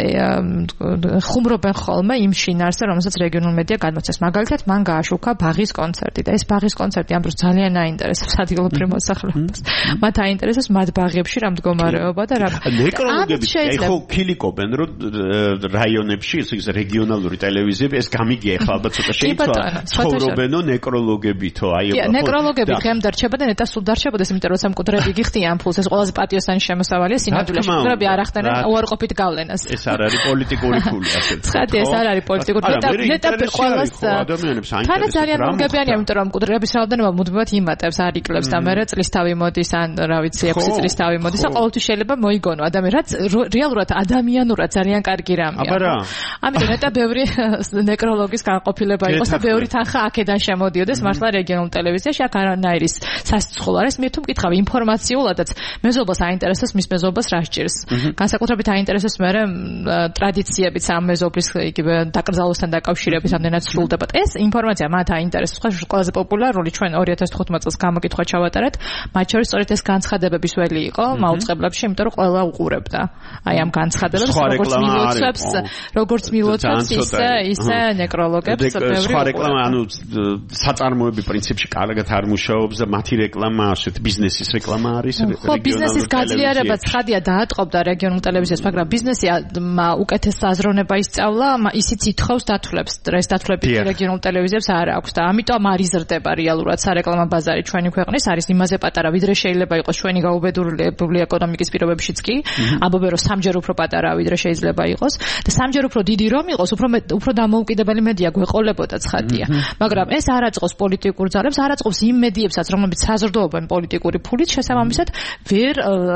ხუმრობენ ხოლმე იმ შინაარსზე, რომელსაც რეგიონულ მედია გადმოცემს. მაგალითად, მან გააშუქა ბაღის კონცერტი და ეს ბაღის კონცერტი ამ დროს ძალიან აინტერესებს ადგილობრივ მოსახლეობას. მათ აინტერესებს მათ ბაღებში რა მდგომარეობა და რა. ნეკროლოგები ეხო ქილიკობენ, რომ რაიონებში ეს რეგიონალური ტელევიზიები ეს გამიგია ახლა ალბათ ცოტა შეიცვალა. ცხოვრობენო ნეკროლოგებითო, აი ხო. ნეკროლოგები დღემდე რჩებოდა, ნეტა სულ დარჩებოდეს, იმიტომ რომ სამკვდრები გიხდიან ფულს, ეს ყველაზე პატიოსანი შემოსავალია სინამდვილეში. მკვდრები არ ახდენენ უარყოფით გავლენას. ეს არ არის პოლიტიკური ფული ასეთ. ცხადია, ეს არ არის პოლიტიკური ფული. ნეტა ყველას ადამიანებს აინტერესებს. თანაც ძალიან მომგებიანია, იმიტომ რომ მკვდრების რაოდენობა მუდმივად იმატებს, არ იკლებს და მერე წლის თავი მოდის, ან რა ვიცი, ექვსი წლის თავი მოდის და ყოველთვის შეიძლება მოიგონო ადამიანი, რაც რეალურად ადამიანურად ძალიან კარგი რამეა. აბა რა. ამიტომ ნეტა ბევრი ნეკროლოგის განყოფილება იყოს და ბევრი თანხა აქედან შემოდიოდეს მართლა რეგიონულ ტელევიზიაში, აქ არანაირი სასწრაფო არის. მე თუ მკითხავ ინფორმაციულადაც, მეზობელს აინტერესებს მის მეზობელს რა სჭირს. განსაკუთრებით აინტერესებს მე ტრადიციებიც ამ მეზობლის იგივე დაკრძალვასთან დაკავშირებით ამდენად სრულდება. ეს ინფორმაცია მათ აინტერესებს. ხო, ყველაზე პოპულარული ჩვენ ორი ათას თხუთმეტ წელს გამოკითხვა ჩავატარეთ. მათ შორის სწორედ ეს განცხადებების ველი იყო მაუწყებლებში, იმიტომ რომ ყველა უყურებდა. აი ამ განცხადებებს, როგორც მილოცებს, როგორც მილოცებს ისე ისე ნეკროლოგებს ბევრი. სხვა რეკლამა, ანუ საწარმოები პრინციპში კარგად არ მუშაობს და მათი რეკლამა ასეთ ბიზნესის რეკლამა არის. ხო, ბიზნესის გაძლიერება ცხადია დაატყობდა რეგიონულ ტელევიზიას, მაგრამ ბიზნესი უკეთეს საზროვნება ისწავლა, ისიც ითხოვს დათვლებს. ეს დათვლები რეგიონულ ტელევიზიებს არ აქვს და ამიტომ არ იზრდება რეალურად სარეკლამო ბაზარი ჩვენი ქვეყნის, არის იმაზე პატარა, ვიდრე შეიძლება იყოს ჩვენი გაუბედურებული ეკონომიკის პირობებშიც კი, ამბობენ რომ სამჯერ უფრო პატარა ვიდრე შეიძლება იყოს და სამჯერ უფრო დიდი რომ იყოს, უფრო უფრო დამოუკიდებელი მედია გვეყოლებოდა ცხადია. მაგრამ ეს არ აწყობს პოლიტიკურ ძალებს, არ აწყობს იმ მედიებსაც, რომლებიც საზრდოობენ პოლიტიკური ფულით, შესაბამისად ვერ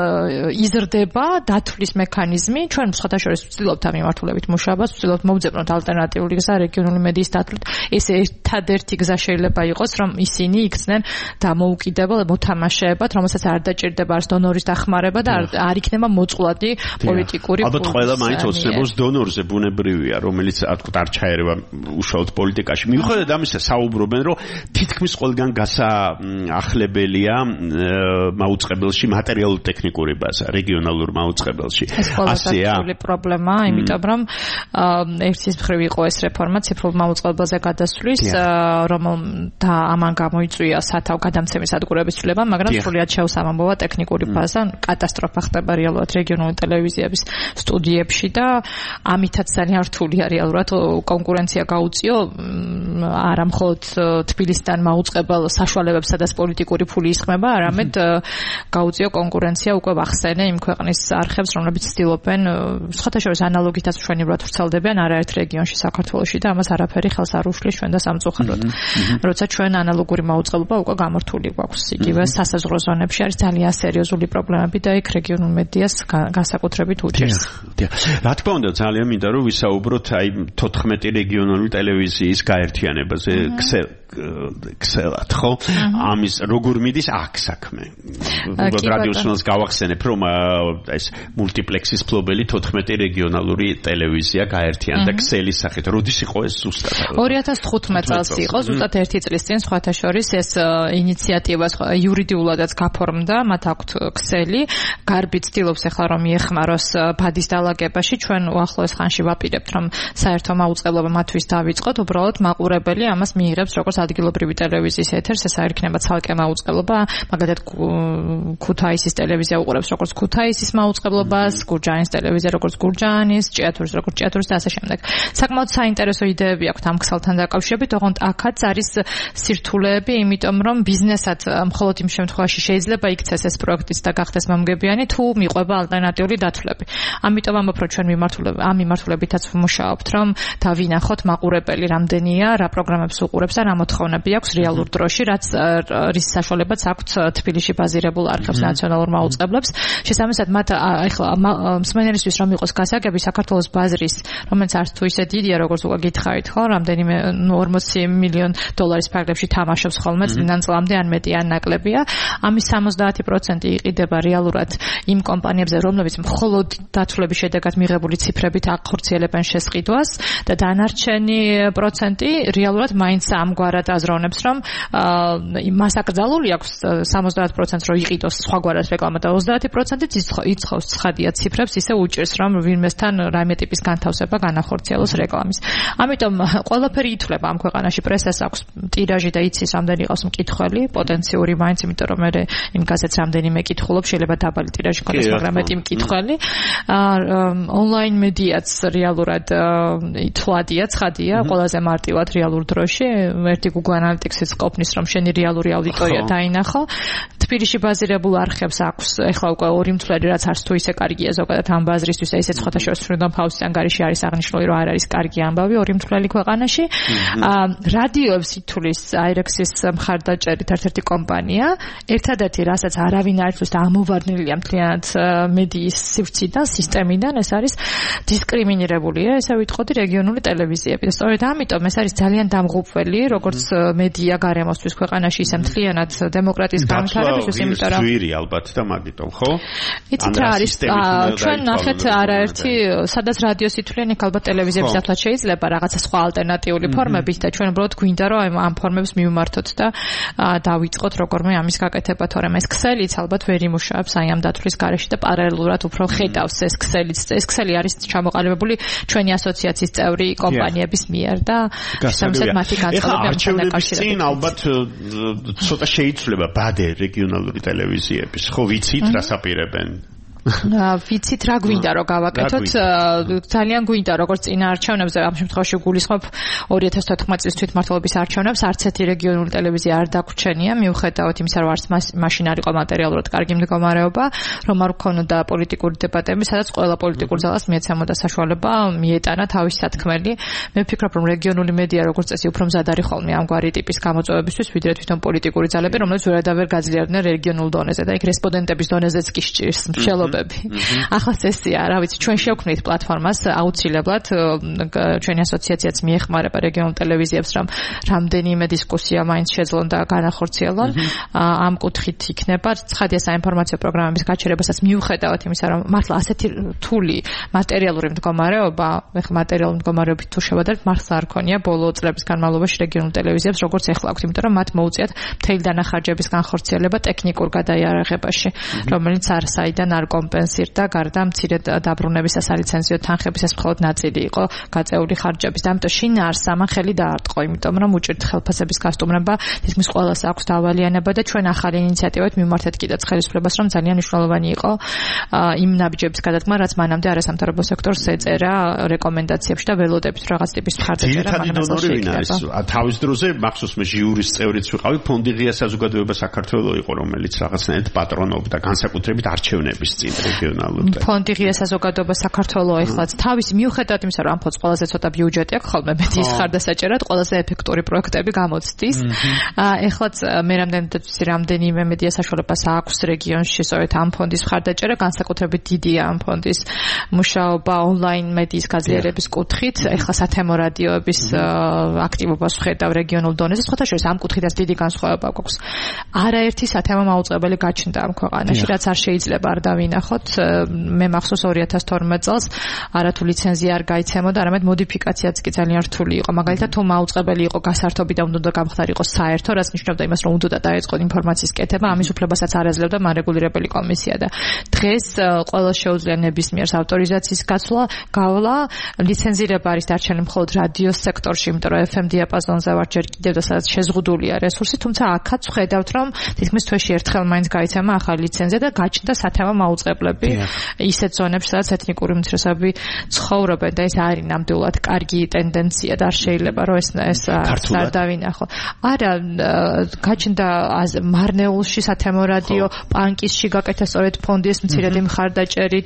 იზრდება დათვლის მექანიზმი. ჩვენ სხვათა შორის ვცდილობთ ამ მიმართულებით მუშაობას, ვცდილობთ მოვძებნოთ ალტერნატიული გზა რეგიონული მედიის დათვლით. ეს ერთადერთი გზა შეიძლება იყოს, რომ ისინი იქცნენ დამოუკიდებელ მოთამაშეებად, რომელსაც არ დაჭირდება არც დონორის დახმარება და არ იქნება მოწყვლადი პოლიტიკური ფული. ალბათ ყველა მაინც ოცნებობს დონორზე, ბუნებრივია, რომელიც არ თქვა არ ჩაერევა უშუალოდ პოლიტიკაში. მიუხედავად ამისა, საუბრობენ, რომ თითქმის ყველგან გასაახლებელია მაუწყებელში მატერიალურ ტექნიკური ბაზა, რეგიონალურ მაუწყებელში. ასეა. ეს პრობლემა, იმიტომ რომ ერთის მხრივ იყო ეს რეფორმა ციფრულ მაუწყებელზე გადასვლის, რომელ და ამან გამოიწვია სათავ გადამცემის სადგურების ცვლილება, მაგრამ სრულიად შეუსამამოა ტექნიკური ბაზა, კატასტროფა ხდება რეალურად რეგიონული ტელევიზიების სტუდიებში და ამითაც ძალიან რთულია რეალურად კონკურენცია გაუწიო არა მხოლოდ თბილისთან მაუწყებელ საშუალებებს, სადაც პოლიტიკური ფული ისხმება, არამედ გაუწიო კონკურენცია უკვე ვახსენე იმ ქვეყნის არხებს, რომლებიც ცდილობენ სხვათა შორის ანალოგითაც მშვენივრად ვრცელდებიან არაერთ რეგიონში საქართველოში და ამას არაფერი ხელს არ უშლის ჩვენ და სამწუხაროდ. როცა ჩვენ ანალოგური მაუწყებლობა უკვე გამორთული გვაქვს იგივე სასაზღვრო ზონებში რეგიონებში არის ძალიან სერიოზული პრობლემები და იქ რეგიონულ მედიას განსაკუთრებით უჭირს. რა თქმა უნდა, ძალიან მინდა რომ ვისაუბროთ აი თოთხმეტი რეგიონული ტელევიზიის გაერთიანებაზე, ქსელად, ხო? ამის როგორ მიდის აქ საქმე? უბრალოდ რადიოსუნს გავახსენებ, რომ ეს მულტიპლექსის ფლობელი თოთხმეტი რეგიონალური ტელევიზია გაერთიანდა ქსელის სახით. როდის იყო ეს ზუსტად? ორი ათას თხუთმეტ წელს იყო, ზუსტად ერთი წლის წინ სხვათა შორის ეს ინიციატივა იურიდიულადაც გაფორმდა, მათ აქვთ ქსელი, გარბი ცდილობს ახლა რომ მიეხმაროს ბადის დალაგებაში, ჩვენ უახლოეს ხანში ვაპირებთ რომ საერთო მაუწყებლობა მათთვის დავიწყოთ, უბრალოდ მაყურებელი ამას მიიღებს როგორც ადგილობრივი ტელევიზიის ეთერს, ეს არ იქნება ცალკე მაუწყებლობა, მაგალითად ქუთაისის ტელევიზია უყურებს როგორც ქუთაისის მაუწყებლობას, გურჯაანის ტელევიზია როგორც გურჯაანის, ჭიათურის როგორც ჭიათურის და ასე შემდეგ. საკმაოდ საინტერესო იდეები აქვს ამ ქსელთან დაკავშირებით, თუმცა აქაც არის სირთულეები, იმიტომ რომ ბიზნესაც მხოლოდ იმ შემთხვევაში შეიძლება იქცეს ეს პროექტიც და გახდეს მომგებიანი, თუ მიყვება ალტერნატიული დათვლები. ამიტომ ამბობ, რომ ჩვენ მიმართულებით ამ მიმართულებითაც ვმუშაობთ, რომ დავინახოთ მაყურებელი რამდენია, რა პროგრამებს უყურებს და რა მოთხოვნები აქვს რეალურ დროში, რაც რის საშუალებაც აქვს თბილისში ბაზირებულ არხებს ნაციონალურ მაუწყებლებს. შესაბამისად, მათ ახლა მსმენელისთვის რომ იყოს გასაგები, საქართველოს ბაზრის, რომელიც არც თუ ისე დიდია, როგორც უკვე გითხარით, ხო, რამდენიმე ორმოცი მილიონ დოლარის ფარგლებში თამაშობს ხოლმე წინან წლამდე ან მეტი ან ნაკლებია. ამის სამოცდაათი პროცენტი იყიდება რეალურად იმ კომპანიებზე, რომლებიც მხოლოდ დათვლების შედეგად მიღებული ციფრებით ახორციელებენ შესყიდვას და დანარჩენი პროცენტი რეალურად მაინც ამგვარად აზროვნებს, რომ მას აკრძალული აქვს სამოცდაათ პროცენტს რომ იყიდოს სხვაგვარად რეკლამა და ოცდაათი პროცენტი იცხოვს ცხადია ციფრებს, ისე უჭირს რომ ვინმესთან რამე ტიპის განთავსება განახორციელოს რეკლამის. ამიტომ ყველაფერი ითვლება ამ ქვეყანაში, პრესას აქვს ტირაჟი და იცის რამდენი ყავს მკითხველი, პოტენციური მაინც, იმიტომ რომ მე იმ გაზეთს რამდენიმე კითხულობ, შეიძლება დაბალი ტირაჟი ქონდეს, მაგრამ მეტი მკითხველი. ონლაინ მედიაც რეალურად თვადია, ცხადია, ყველაზე მარტივად რეალურ დროში. ერთი Google Analytics-იც ყოფნის, რომ შენი რეალური აუდიტორია დაინახო. თბილისში ბაზირებულ არხებს აქვს ეხლა უკვე ორი მცვლელი, რაც არც თუ ისე კარგია ზოგადად ამ ბაზრისთვის, და ისეც სხვათა შორის Freedom House-ის ანგარიში არის აღნიშნული, რომ არ არის კარგი ამბავი, ორი მცვლელი ქვეყანაში. რადიოებს ითვლის აირექსის მხარდაჭერით ერთ-ერთი კომპანია, ერთადერთი, რასაც არავინ არ ითვლის და ამოვარდნილია მთლიანად მედიის სივრციდან, სისტემიდან, ეს არის დისკრიმინირებულია, ესე ვიტყოდი, რეგიონული ტელევიზიები. და სწორედ ამიტომ ეს არის ძალიან დამღუპველი, როგორც მედია გარემოსთვის ქვეყანაში, ისე მთლიანად დემოკრატიის განვითარებისთვის, იმიტომ რომ ძვირი ალბათ და მაგიტომ, ხო? იცით რა არის, ჩვენ ნახეთ არაერთი, სადაც რადიოს ითვლიან, იქ ალბათ ტელევიზიების დათვლა შეიძლება რაღაცა სხვა ალტერნატიული ფორმებით და ჩვენ უბრალოდ გვინდა რომ ამ ფორმებს მივმართოთ და დავიწყოთ როგორმე ამის გაკეთება, თორემ ეს ქსელიც ალბათ ვერ იმუშავებს აი ამ დათვლის გარეშე და პარალელურად უფრო ხედავს ეს ქსელიც. ეს ქსელი არის ჩამოყალიბებული ჩვენი ასოციაციის წევრი კომპანიების მიერ და შესაბამისად მათი განწყობები ამასთან დაკავშირებით. წინ ალბათ ცოტა შეიცვლება ბადე რეგიონალური ტელევიზიების, ხო ვიცით რას აპირებენ? ვიცით რა გვინდა რომ გავაკეთოთ, ძალიან გვინდა როგორც წინა არჩევნებზე, ამ შემთხვევაში გულისხმობ ორი ათას თოთხმეტ წლის თვითმმართველობის არჩევნებს, არც ერთი რეგიონული ტელევიზია არ დაგვრჩენია, მიუხედავად იმისა, რომ არც მაშინ არ იყო მატერიალურად კარგი მდგომარეობა, რომ არ ქონოდა პოლიტიკური დებატები, სადაც ყველა პოლიტიკურ ძალას მიეცემოდა საშუალება მიეტანა თავის სათქმელი. მე ვფიქრობ, რომ რეგიონული მედია როგორც წესი უფრო მზად არის ხოლმე ამგვარი ტიპის გამოწვევებისთვის, ვიდრე თვითონ პოლიტიკური ძალები, რომლებიც ვერადავერ გაძლიერდნენ რეგიონულ დონეზე და იქ რესპონდენტების დონეზეც კი სჭირს მშელობა. ახლა წესია, რა ვიცი, ჩვენ შევქმნით პლატფორმას აუცილებლად, ჩვენი ასოციაციაც მიეხმარება რეგიონულ ტელევიზიებს, რომ რამდენიმე დისკუსია მაინც შეძლონ და განახორციელონ. ამ კუთხით იქნება ცხადია საინფორმაციო პროგრამების გაჩერებასაც მიუხედავად იმისა, რომ მართლა ასეთი რთული მატერიალური მდგომარეობა, ეხლა მატერიალური მდგომარეობით თუ შევადარებთ, მართლა არ ქონია ბოლო წლების განმავლობაში რეგიონულ ტელევიზიებს, როგორც ეხლა აქვს, იმიტომ რომ მათ მოუწიათ მთელი დანახარჯების განხორციელება ტექნიკურ გადაიარაღებაში, რომელიც არ საიდან არ კომპენსირდა გარდა მცირე დაბრუნების და სალიცენზიო თანხების, ეს მხოლოდ ნაწილი იყო გაწეული ხარჯების. ამიტომ შინაარსს ამან ხელი დაარტყო, იმიტომ რომ უჭირთ ხელფასების გასტუმრება, თითქმის ყველას აქვს დავალიანება და ჩვენ ახალი ინიციატივით მიმართეთ კიდეც ხელისუფლებას, რომ ძალიან მნიშვნელოვანი იყო იმ ნაბიჯების გადადგმა, რაც მანამდე არასამთავრობო სექტორს ეწერა რეკომენდაციებში და ველოდებით რაღაც ტიპის მხარდაჭერა მანამდე შეიქმნება. თავის დროზე მახსოვს მე ჟიურის წევრიც ვიყავი, ფონდი ღია საზოგადოება საქართველოს იყო, რომელიც რაღაცნაირად პატრონობდა განსაკუთრებით არჩევნების წინ. რეგიონალურ ფონდი ღია საზოგადოება საქართველოს ეხლაც თავისი მიუხედავად იმისა რომ ამ ფონდს ყველაზე ცოტა ბიუჯეტი აქვს ხოლმე მეტის ხარდასაჭერად ყველაზე ეფექტური პროექტები გამოცდის ეხლაც მე რამდენადაც ვიცი რამდენიმე მედია საშუალებას აქვს რეგიონში სწორედ ამ ფონდის ხარდაჭერა განსაკუთრებით დიდია ამ ფონდის მუშაობა ონლაინ მედიის გაძლიერების კუთხით ეხლა სათემო რადიოების აქტივობას ვხედავ რეგიონულ დონეზე სხვათა შორის ამ კუთხითაც დიდი განსხვავება გვაქვს არაერთი სათემო მაუწყებელი გაჩნდა ამ ქვეყანაში რაც არ შეიძლება არ დავინახოთ მე მახსოვს ორი ათას თორმეტ წელს არათუ ლიცენზია არ გაიცემოდა არამედ მოდიფიკაციაც კი ძალიან რთული იყო მაგალითად თუ მაუწყებელი იყო გასართობი და უნდა გამხდარიყო საერთო რაც ნიშნავდა იმას რომ უნდა დაეწყო ინფორმაციის კეთება ამის უფლებასაც არ ეძლევდა მარეგულირებელი კომისია და დღეს ყველა შეუძლია ნებისმიერ ავტორიზაციის გაცვლა გავლა ლიცენზირება არის დარჩენილი მხოლოდ რადიოს სექტორში იმიტომ რომ ეფ ემ დიაპაზონზე ვარ ჯერ კიდევ და სადაც შეზღუდულია რესურსი თუმცა აქაც ვხედავთ რომ თითქმის თვეში ერთხელ მაინც გაიცემა ახალი ლიცენზია და გაჩნდა სათემო მაუწყებლები ისეთ ზონებში სადაც ეთნიკური უმცირესობები ცხოვრობენ და ეს არის ნამდვილად კარგი ტენდენცია და არ შეიძლება რომ ეს ეს არ დავინახო არა გაჩნდა მარნეულში სათემო რადიო პანკისში გაკეთა სწორედ ფონდის მცირედი მხარდაჭერით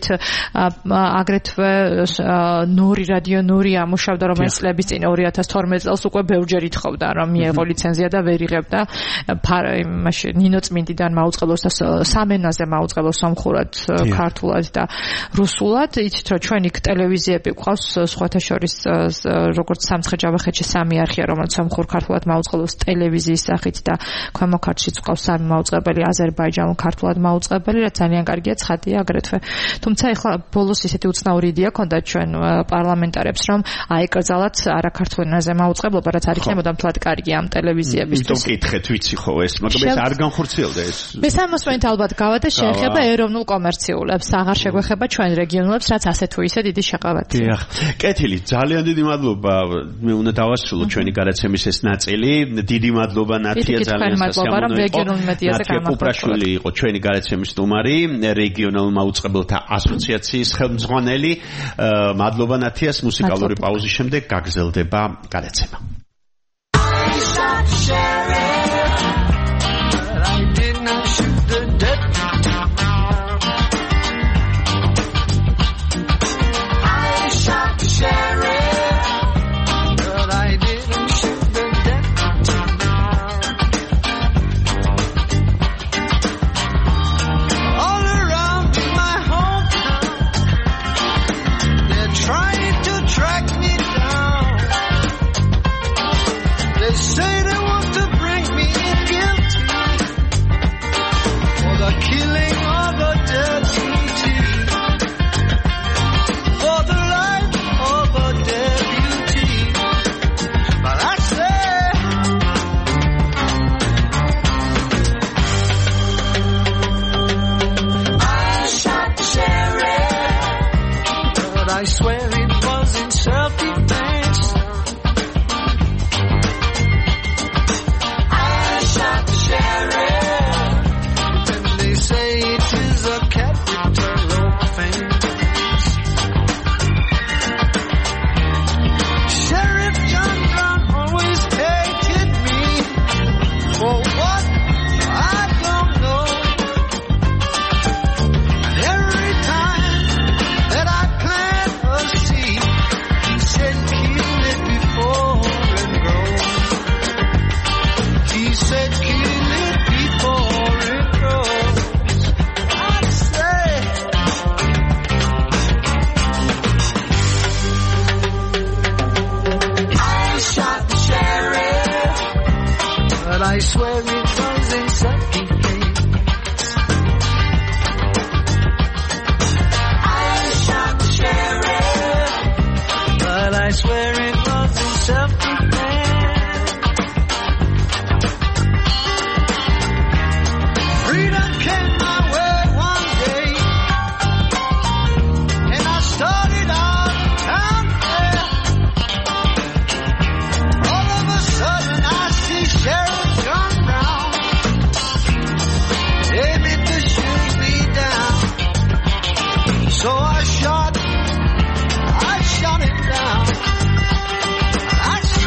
აგრეთვე ნორი რადიო ნორი ამუშავდა რომელიც წლების წინ ორი ათას თორმეტ წელს უკვე ბევრჯერ ითხოვდა რომ მიეღო ლიცენზია და ვერ იღებდა იმაში ნინო წმინდიდან მაუწყებლობს და სამენაზე მაუწყებლობს სომხურად ქართულად და რუსულად იცით რომ ჩვენ იქ ტელევიზიები გვყავს სხვათა შორის როგორც სამცხე-ჯავახეთში სამი არხია რომელიც სომხურ ქართულად მაუწყებლობს ტელევიზიის სახით და ქვემო ქართლშიც გვყავს სამი მაუწყებელი აზერბაიჯანულ ქართულად მაუწყებელი რაც ძალიან კარგია ცხადია აგრეთვე თუმცა ეხლა ბოლოს ისეთი უცნაური იდეა ქონდა ჩვენ პარლამენტარებს რომ აეკრძალათ არაქართულ ენაზე მაუწყებლობა რაც არ იქნებოდა მთლად კარგი ამ ტელევიზიებისთვის იმიტომ კითხეთ ვიცი ხო ეს მაგრამ ეს არ განხორციელდა ეს მესამოსვენით ალბათ გავა და შეეხება ეროვნულ კომერციულებს აღარ შეგვეხება ჩვენ რეგიონულებს რაც ასე თუ ისე დიდი შეყავათია დიახ კეთილი ძალიან დიდი მადლობა მე უნდა დავასრულო ჩვენი გადაცემის ეს ნაწილი დიდი მადლობა ნათია ძალიან სასიამოვნო უპრაშვილი იყო ჩვენი გადაცემის სტუმარი რეგიონულ მაუწყებელთა ასოციაციის ხელმძღვანელი მადლობა ნათიას მუსიკალური პაუზის შემდეგ გაგრძელდება გადაცემა So I shot, I shot it down. I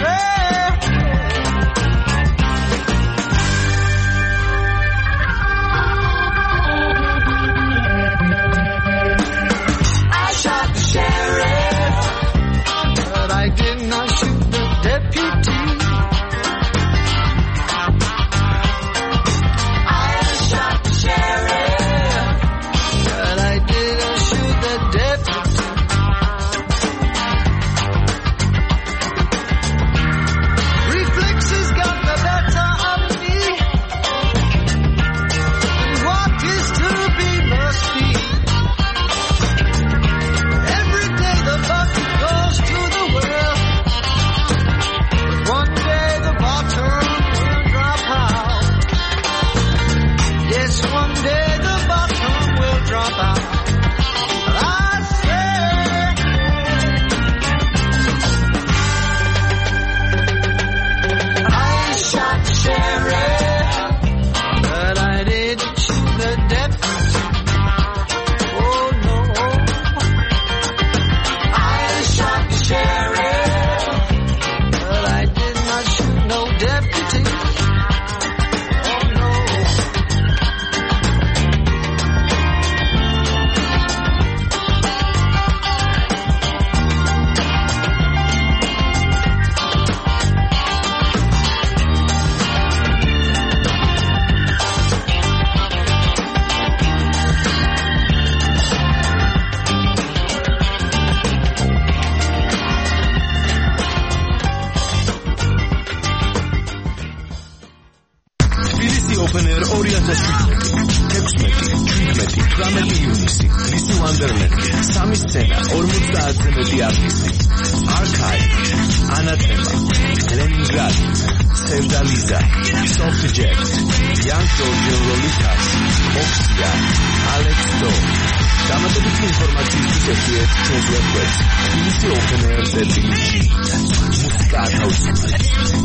მესამე ივნისი, ლისუ ვანდერლენდი, სამი სცენა, ორმოცდაათზე მეტი არტისტი. Archive, Anatema, Leningrad, Sevdaliza, Softjet, Young Georgian Lolitas, Oxia, Alex Do. დამატებითი ინფორმაციისთვის ექციეთ ჩვენს ვებგვერდს თბილისი open air dot b-ში. მუსიკა თავისუფლად.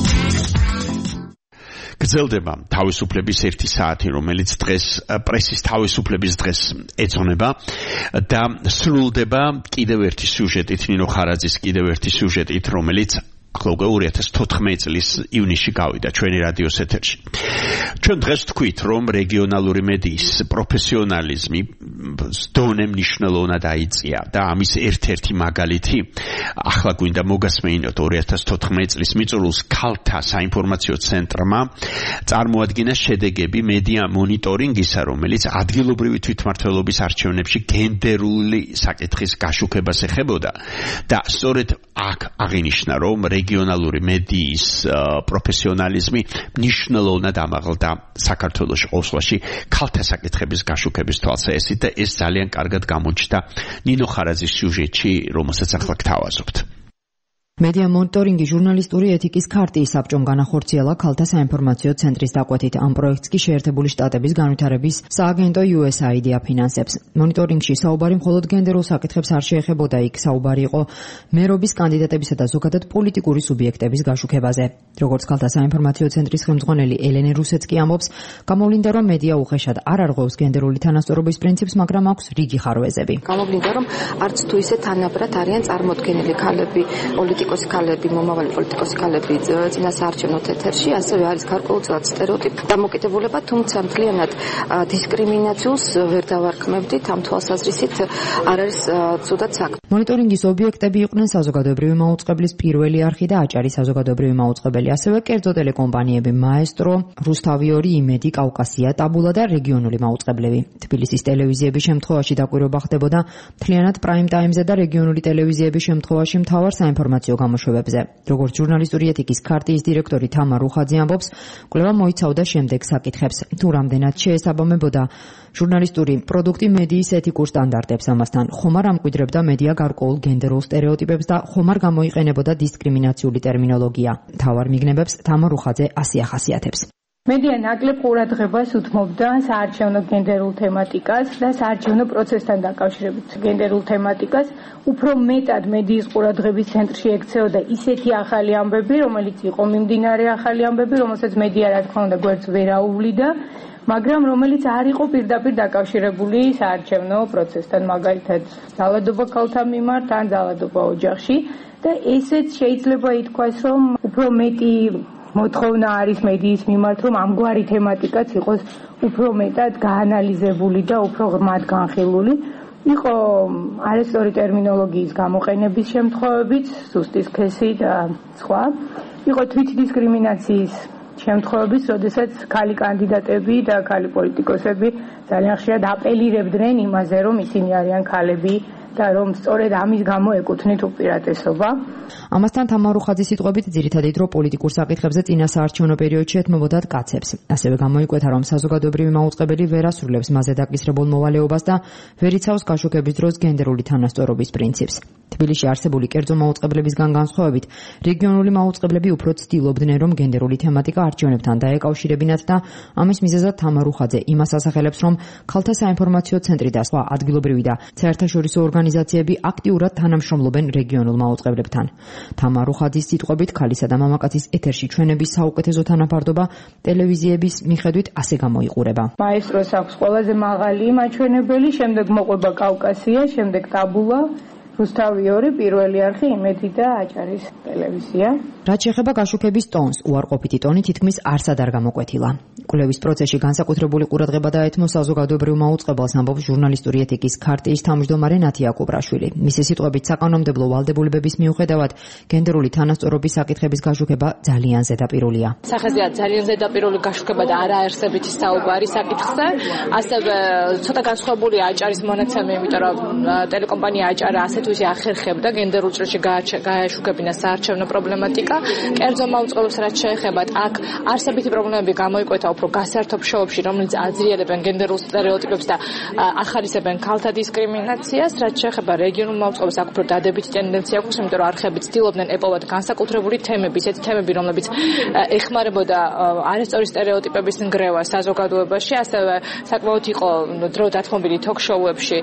გრძელდება თავისუფლების ერთი საათი, რომელიც დღეს პრესის თავისუფლების დღეს ეძღვნება და სრულდება კიდევ ერთი სიუჟეტით, ნინო ხარაძის კიდევ ერთი სიუჟეტით, რომელიც ახლა ორი ათას თოთხმეტი წლის ივნისში გავიდა ჩვენი რადიოს ეთერში. ჩვენ დღეს ვთქვით, რომ რეგიონალური მედიის პროფესიონალიზმი დონე მნიშვნელოვნად აიწია და ამის ერთ-ერთი მაგალითი ახლა გვინდა მოგასმეინოთ ორი ათას თოთხმეტი წლის მიწურულს ქალთა საინფორმაციო ცენტრმა წარმოადგინა შედეგები მედია მონიტორინგისა, რომელიც ადგილობრივი თვითმმართველობის არჩევნებში გენდერული საკითხის გაშუქებას ეხებოდა და სწორედ აქ აღინიშნა, რომ რეგიონალური მედიის პროფესიონალიზმი მნიშვნელოვნად ამაღლდა საქართველოში ყოველში ქალთა საკითხების გაშუქების თვალსაჩინო და ეს ძალიან კარგად გამოჩნდა ნინო ხარაძის სიუჟეტში, რომელსაც ახლა გთავაზობთ. მედია მონიტორინგი ჟურნალისტური ეთიკის ქარტიის საბჭომ განახორციელა ქალთა საინფორმაციო ცენტრის დაკვეთით. ამ პროექტს კი შეერთებული შტატების განვითარების სააგენტო იუ ეს აი დი აფინანსებს. მონიტორინგში საუბარი მხოლოდ გენდერულ საკითხებს არ შეეხებოდა, იქ საუბარი იყო მერობის კანდიდატებისა და ზოგადად პოლიტიკური სუბიექტების გაშუქებაზე. როგორც ქალთა საინფორმაციო ცენტრის ხელმძღვანელი ელენე რუსეც კი ამბობს, გამოვლინდა, რომ მედია უხეშად არ არღვევს გენდერული თანასწორობის პრინციპს, მაგრამ აქვს რიგი ხარვეზები. გამოვლინდა, რომ არც თუ ისე თანაბრად არიან წარმოდგენილი ქალები, პოლიტიკოსი ქალები, მომავალი პოლიტიკოსი ქალები წინა საარჩევნო ეთერში, ასევე არის გარკვეულწილად სტერეოტიპი დამოკიდებულება, თუმცა მთლიანად დისკრიმინაციულს ვერ დავარქმევდით, ამ თვალსაზრისით არ არის ცუდად საქმე. მონიტორინგის ობიექტები იყვნენ საზოგადოებრივი მაუწყებლის პირველი არხი და აჭარის საზოგადოებრივი მაუწყებელი, ასევე კერძო ტელეკომპანიები მაესტრო, რუსთავი ორი, იმედი, კავკასია, ტაბულა და რეგიონული მაუწყებლები. თბილისის ტელევიზიების შემთხვევაში დაკვირვება ხდებოდა მთლიანად პრაიმ ტაიმზე და რეგიონული ტელევიზიების შემთხვევაში მთავარ საინფორმაციო გამოშვებებზე. როგორც ჟურნალისტური ეთიკის ქარტიის დირექტორი თამა რუხაძე ამბობს, კვლევა მოიცავდა შემდეგ საკითხებს, თუ რამდენად შეესაბამებოდა ჟურნალისტური პროდუქტი მედიის ეთიკურ სტანდარტებს, ამასთან ხომ არ ამკვიდრებდა მედია გარკვეულ გენდერულ სტერეოტიპებს და ხომ არ გამოიყენებოდა დისკრიმინაციული ტერმინოლოგია. მთავარ მიგნებებს თამა რუხაძე ასე ახასიათებს. მედია ნაკლებ ყურადღებას უთმობდა საარჩევნო გენდერულ თემატიკას და საარჩევნო პროცესთან დაკავშირებით გენდერულ თემატიკას. უფრო მეტად მედიის ყურადღების ცენტრში ექცეოდა ისეთი ახალი ამბები, რომელიც იყო მიმდინარე ახალი ამბები, რომელსაც მედია რა თქმა უნდა გვერდს ვერ აუვლიდა, მაგრამ რომელიც არ იყო პირდაპირ დაკავშირებული საარჩევნო პროცესთან, მაგალითად ძალადობა ქალთა მიმართ ან ძალადობა ოჯახში და ესეც შეიძლება ითქვას, რომ უფრო მეტი მოთხოვნა არის მედიის მიმართ, რომ ამგვარი თემატიკაც იყოს უფრო მეტად გაანალიზებული და უფრო ღრმად განხილული. იყო არასწორი ტერმინოლოგიის გამოყენების შემთხვევებიც, სუსტი სქესი და სხვა. იყო თვითდისკრიმინაციის შემთხვევებიც, როდესაც ქალი კანდიდატები და ქალი პოლიტიკოსები ძალიან ხშირად აპელირებდნენ იმაზე, რომ ისინი არიან ქალები და რომ სწორედ ამის გამო ეკუთვნით უპირატესობა. ამასთან თამა რუხაძის სიტყვებით ძირითადი დრო პოლიტიკურ საკითხებზე წინა საარჩევნო პერიოდში ეთმობოდათ კაცებს. ასევე გამოიკვეთა, რომ საზოგადოებრივი მაუწყებელი ვერ ასრულებს მასზე დაკისრებულ მოვალეობას და ვერ იცავს გაშუქების დროს გენდერული თანასწორობის პრინციპს. თბილისში არსებული კერძო მაუწყებლებისგან განსხვავებით, რეგიონული მაუწყებლები უფრო ცდილობდნენ, რომ გენდერული თემატიკა არჩევნებთან დაეკავშირებინათ და ამის მიზეზად თამა რუხაძე იმას ასახელებს, რომ ქალთა საინფორმაციო ცენტრი და სხვა ადგილობრივი და საერთაშორისო ორგანიზაციები აქტიურად თანამშრომლობენ რეგიონულ მაუწყებლებთან. თამა რუხაძის სიტყვებით, ქალისა და მამაკაცის ეთერში ჩვენების საუკეთესო თანაფარდობა ტელევიზიების მიხედვით ასე გამოიყურება. მაესტროს აქვს ყველაზე მაღალი მაჩვენებელი, შემდეგ მოყვება კავკასია, შემდეგ ტაბულა, რუსთავი ორი, პირველი არხი, იმედი და აჭარის ტელევიზია. რაც შეეხება გაშუქების ტონს, უარყოფითი ტონი თითქმის არსად არ გამოკვეთილა. კვლევის პროცესში განსაკუთრებული ყურადღება დაეთმო საზოგადოებრივ მაუწყებელს, ამბობს ჟურნალისტური ეთიკის ქარტიის თავმჯდომარე ნათია კუბრაშვილი. მისი სიტყვებით, საკანონმდებლო ვალდებულებების მიუხედავად, გენდერული თანასწორობის საკითხების გაშუქება ძალიან ზედაპირულია. სახეზეა ძალიან ზედაპირული გაშუქება და არაარსებითი საუბარი საკითხზე. ასევე ცოტა განსხვავებულია აჭარის მონაცემი, იმიტომ რომ ტელეკომპანია აჭარა ასეთ თუ ისე ახერხებდა გენდერულ ჭრილში გააშუქებინა საარჩევნო პრობლემატიკა, კერძო მაუწყებლობს რაც შეეხებათ აქ არსებითი პრობლემები გამოიკვეთა უფრო გასართობ შოუებში, რომელიც აძრიელებენ გენდერულ სტერეოტიპებს და ახარისებენ ქალთა დისკრიმინაციას, რაც შეეხება რეგიონულ მაუწყებლობას, აქ უფრო დადებითი ტენდენცია აქვს, იმიტომ რომ არხები ცდილობდნენ ეპოვათ განსაკუთრებული თემები, ისეთი თემები, რომლებიც ეხმარებოდა არასწორი სტერეოტიპების ნგრევა საზოგადოებაში, ასევე საკმაოდ იყო დრო დათმობილი თოქ-შოუებში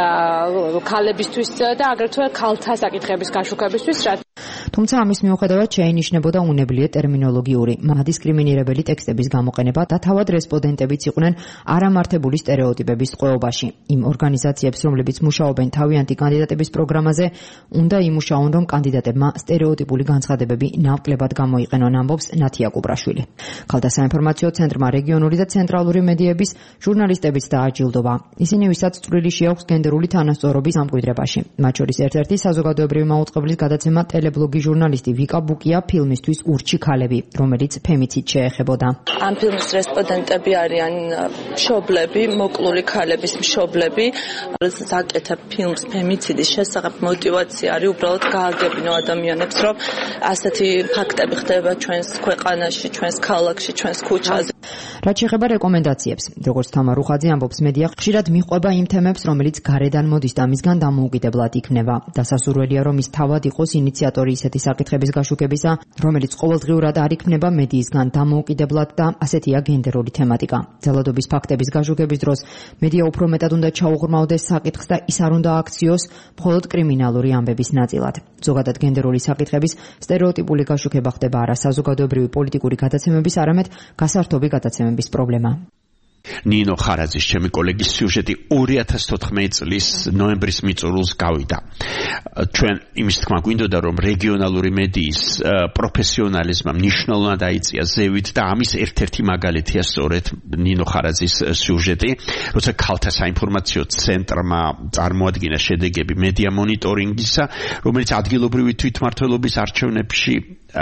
ქალებისთვის და აგრეთვე ქალთა საკითხების გაშუქებისთვის, რაც თუმცა ამის მიუხედავად შეინიშნებოდა უნებლიე ტერმინოლოგიური, მადისკრიმინირებელი ტექსტების გამოყენება და თავად რესპონდენტებიც იყვნენ არამართებული სტერეოტიპების ტყვეობაში. იმ ორგანიზაციებს, რომლებიც მუშაობენ თავიანთი კანდიდატების პროგრამაზე, უნდა იმუშაონ, რომ კანდიდატებმა სტერეოტიპული განცხადებები ნაკლებად გამოიყენონ, ამბობს ნათია კუპრაშვილი. ქალთა საინფორმაციო ცენტრმა რეგიონული და ცენტრალური მედიების ჟურნალისტებიც დააჯილდოვა. ისინი ვისაც წვრილი შეაქვს გენდერული თანასწორობის ამკვიდრებაში. მათ შორის ერთ-ერთი საზოგადოებრივი მაუწყებლის გადაცემა ტელებლოგი ჟურნალისტი ვიკა ბუკია ფილმისთვის ურჩი ქალები, რომელიც ფემიციდ შეეხებოდა. ამ ფილმის რესპონდენტები არიან მშობლები, მოკლული ქალების მშობლები, როდესაც აკეთებ ფილმს ფემიციდის შესახებ, мотивация არის უბრალოდ გააგებინო ადამიანებს, რომ ასეთი ფაქტები ხდება ჩვენს ქვეყანაში, ჩვენს ქალაქში, ჩვენს ქუჩაზე. რაც შეეხება რეკომენდაციებს, როგორც თამარ უხაძე ამბობს, მედია ხშირად მიჰყვება იმ თემებს, რომელიც გარედან მოდის და მისგან დამოუკიდებლად იქნება. დასასურველია, რომ ის თავად იყოს ინიციატორი ისეთი საკითხების გაშუქებისა, რომელიც ყოველდღიურად არ იქნება მედიისგან დამოუკიდებლად და ასეთია გენდერული თემატიკა. ძალადობის ფაქტების გაშუქების დროს მედია უფრო მეტად უნდა ჩაუღრმავდეს საკითხს და ის არ უნდა აქციოს მხოლოდ კრიმინალური ამბების ნაწილად. ზოგადად გენდერული საკითხების სტერეოტიპული გაშუქება ხდება არა საზოგადოებრივი პოლიტიკური გადაცემების, არამედ გასართობი გადაცემების პრობლემა. ნინო ხარაძის ჩემი კოლეგის სიუჟეტი ორი ათას თოთხმეტი წლის ნოემბრის მიწურულს გავიდა. ჩვენ იმის თქმა გვინდოდა, რომ რეგიონალური მედიის პროფესიონალიზმმა მნიშვნელოვნად აიწია ზევით და ამის ერთ-ერთი მაგალითია სწორედ ნინო ხარაძის სიუჟეტი, როცა ქალთა საინფორმაციო ცენტრმა წარმოადგინა შედეგები მედია მონიტორინგისა, რომელიც ადგილობრივი თვითმმართველობის არჩევნებში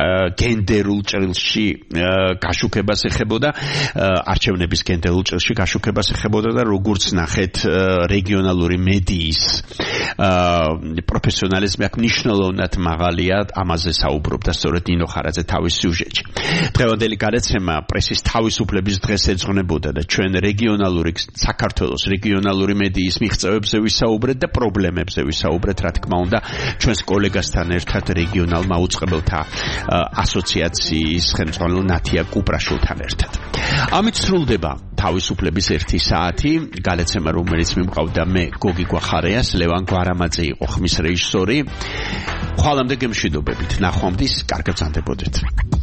გენდერულ ჭრილში გაშუქებას ეხებოდა, არჩევნების გენდერულ ჭრილში გაშუქებას ეხებოდა და როგორც ნახეთ რეგიონალური მედიის პროფესიონალიზმი აქ მნიშვნელოვნად მაღალია, ამაზე საუბრობდა სწორედ ნინო ხარაძე თავის სიუჟეტში. დღევანდელი გადაცემა პრესის თავისუფლების დღეს ეძღვნებოდა და ჩვენ რეგიონალური საქართველოს რეგიონალური მედიის მიღწევებზე ვისაუბრეთ და პრობლემებზე ვისაუბრეთ, რა თქმა უნდა, ჩვენს კოლეგასთან ერთად რეგიონალ მაუწყებელთა ასოციაციის ხელმძღვანელ ნათია კუპრაშვილთან ერთად. ამით სრულდება თავისუფლების ერთი საათი, გადაცემა, რომელიც მიმყავდა მე გოგი გვახარიას, ლევან გვარამაძე იყო ხმის რეჟისორი. ხვალამდე გემშვიდობებით, ნახვამდის, კარგად ბრძანდებოდეთ.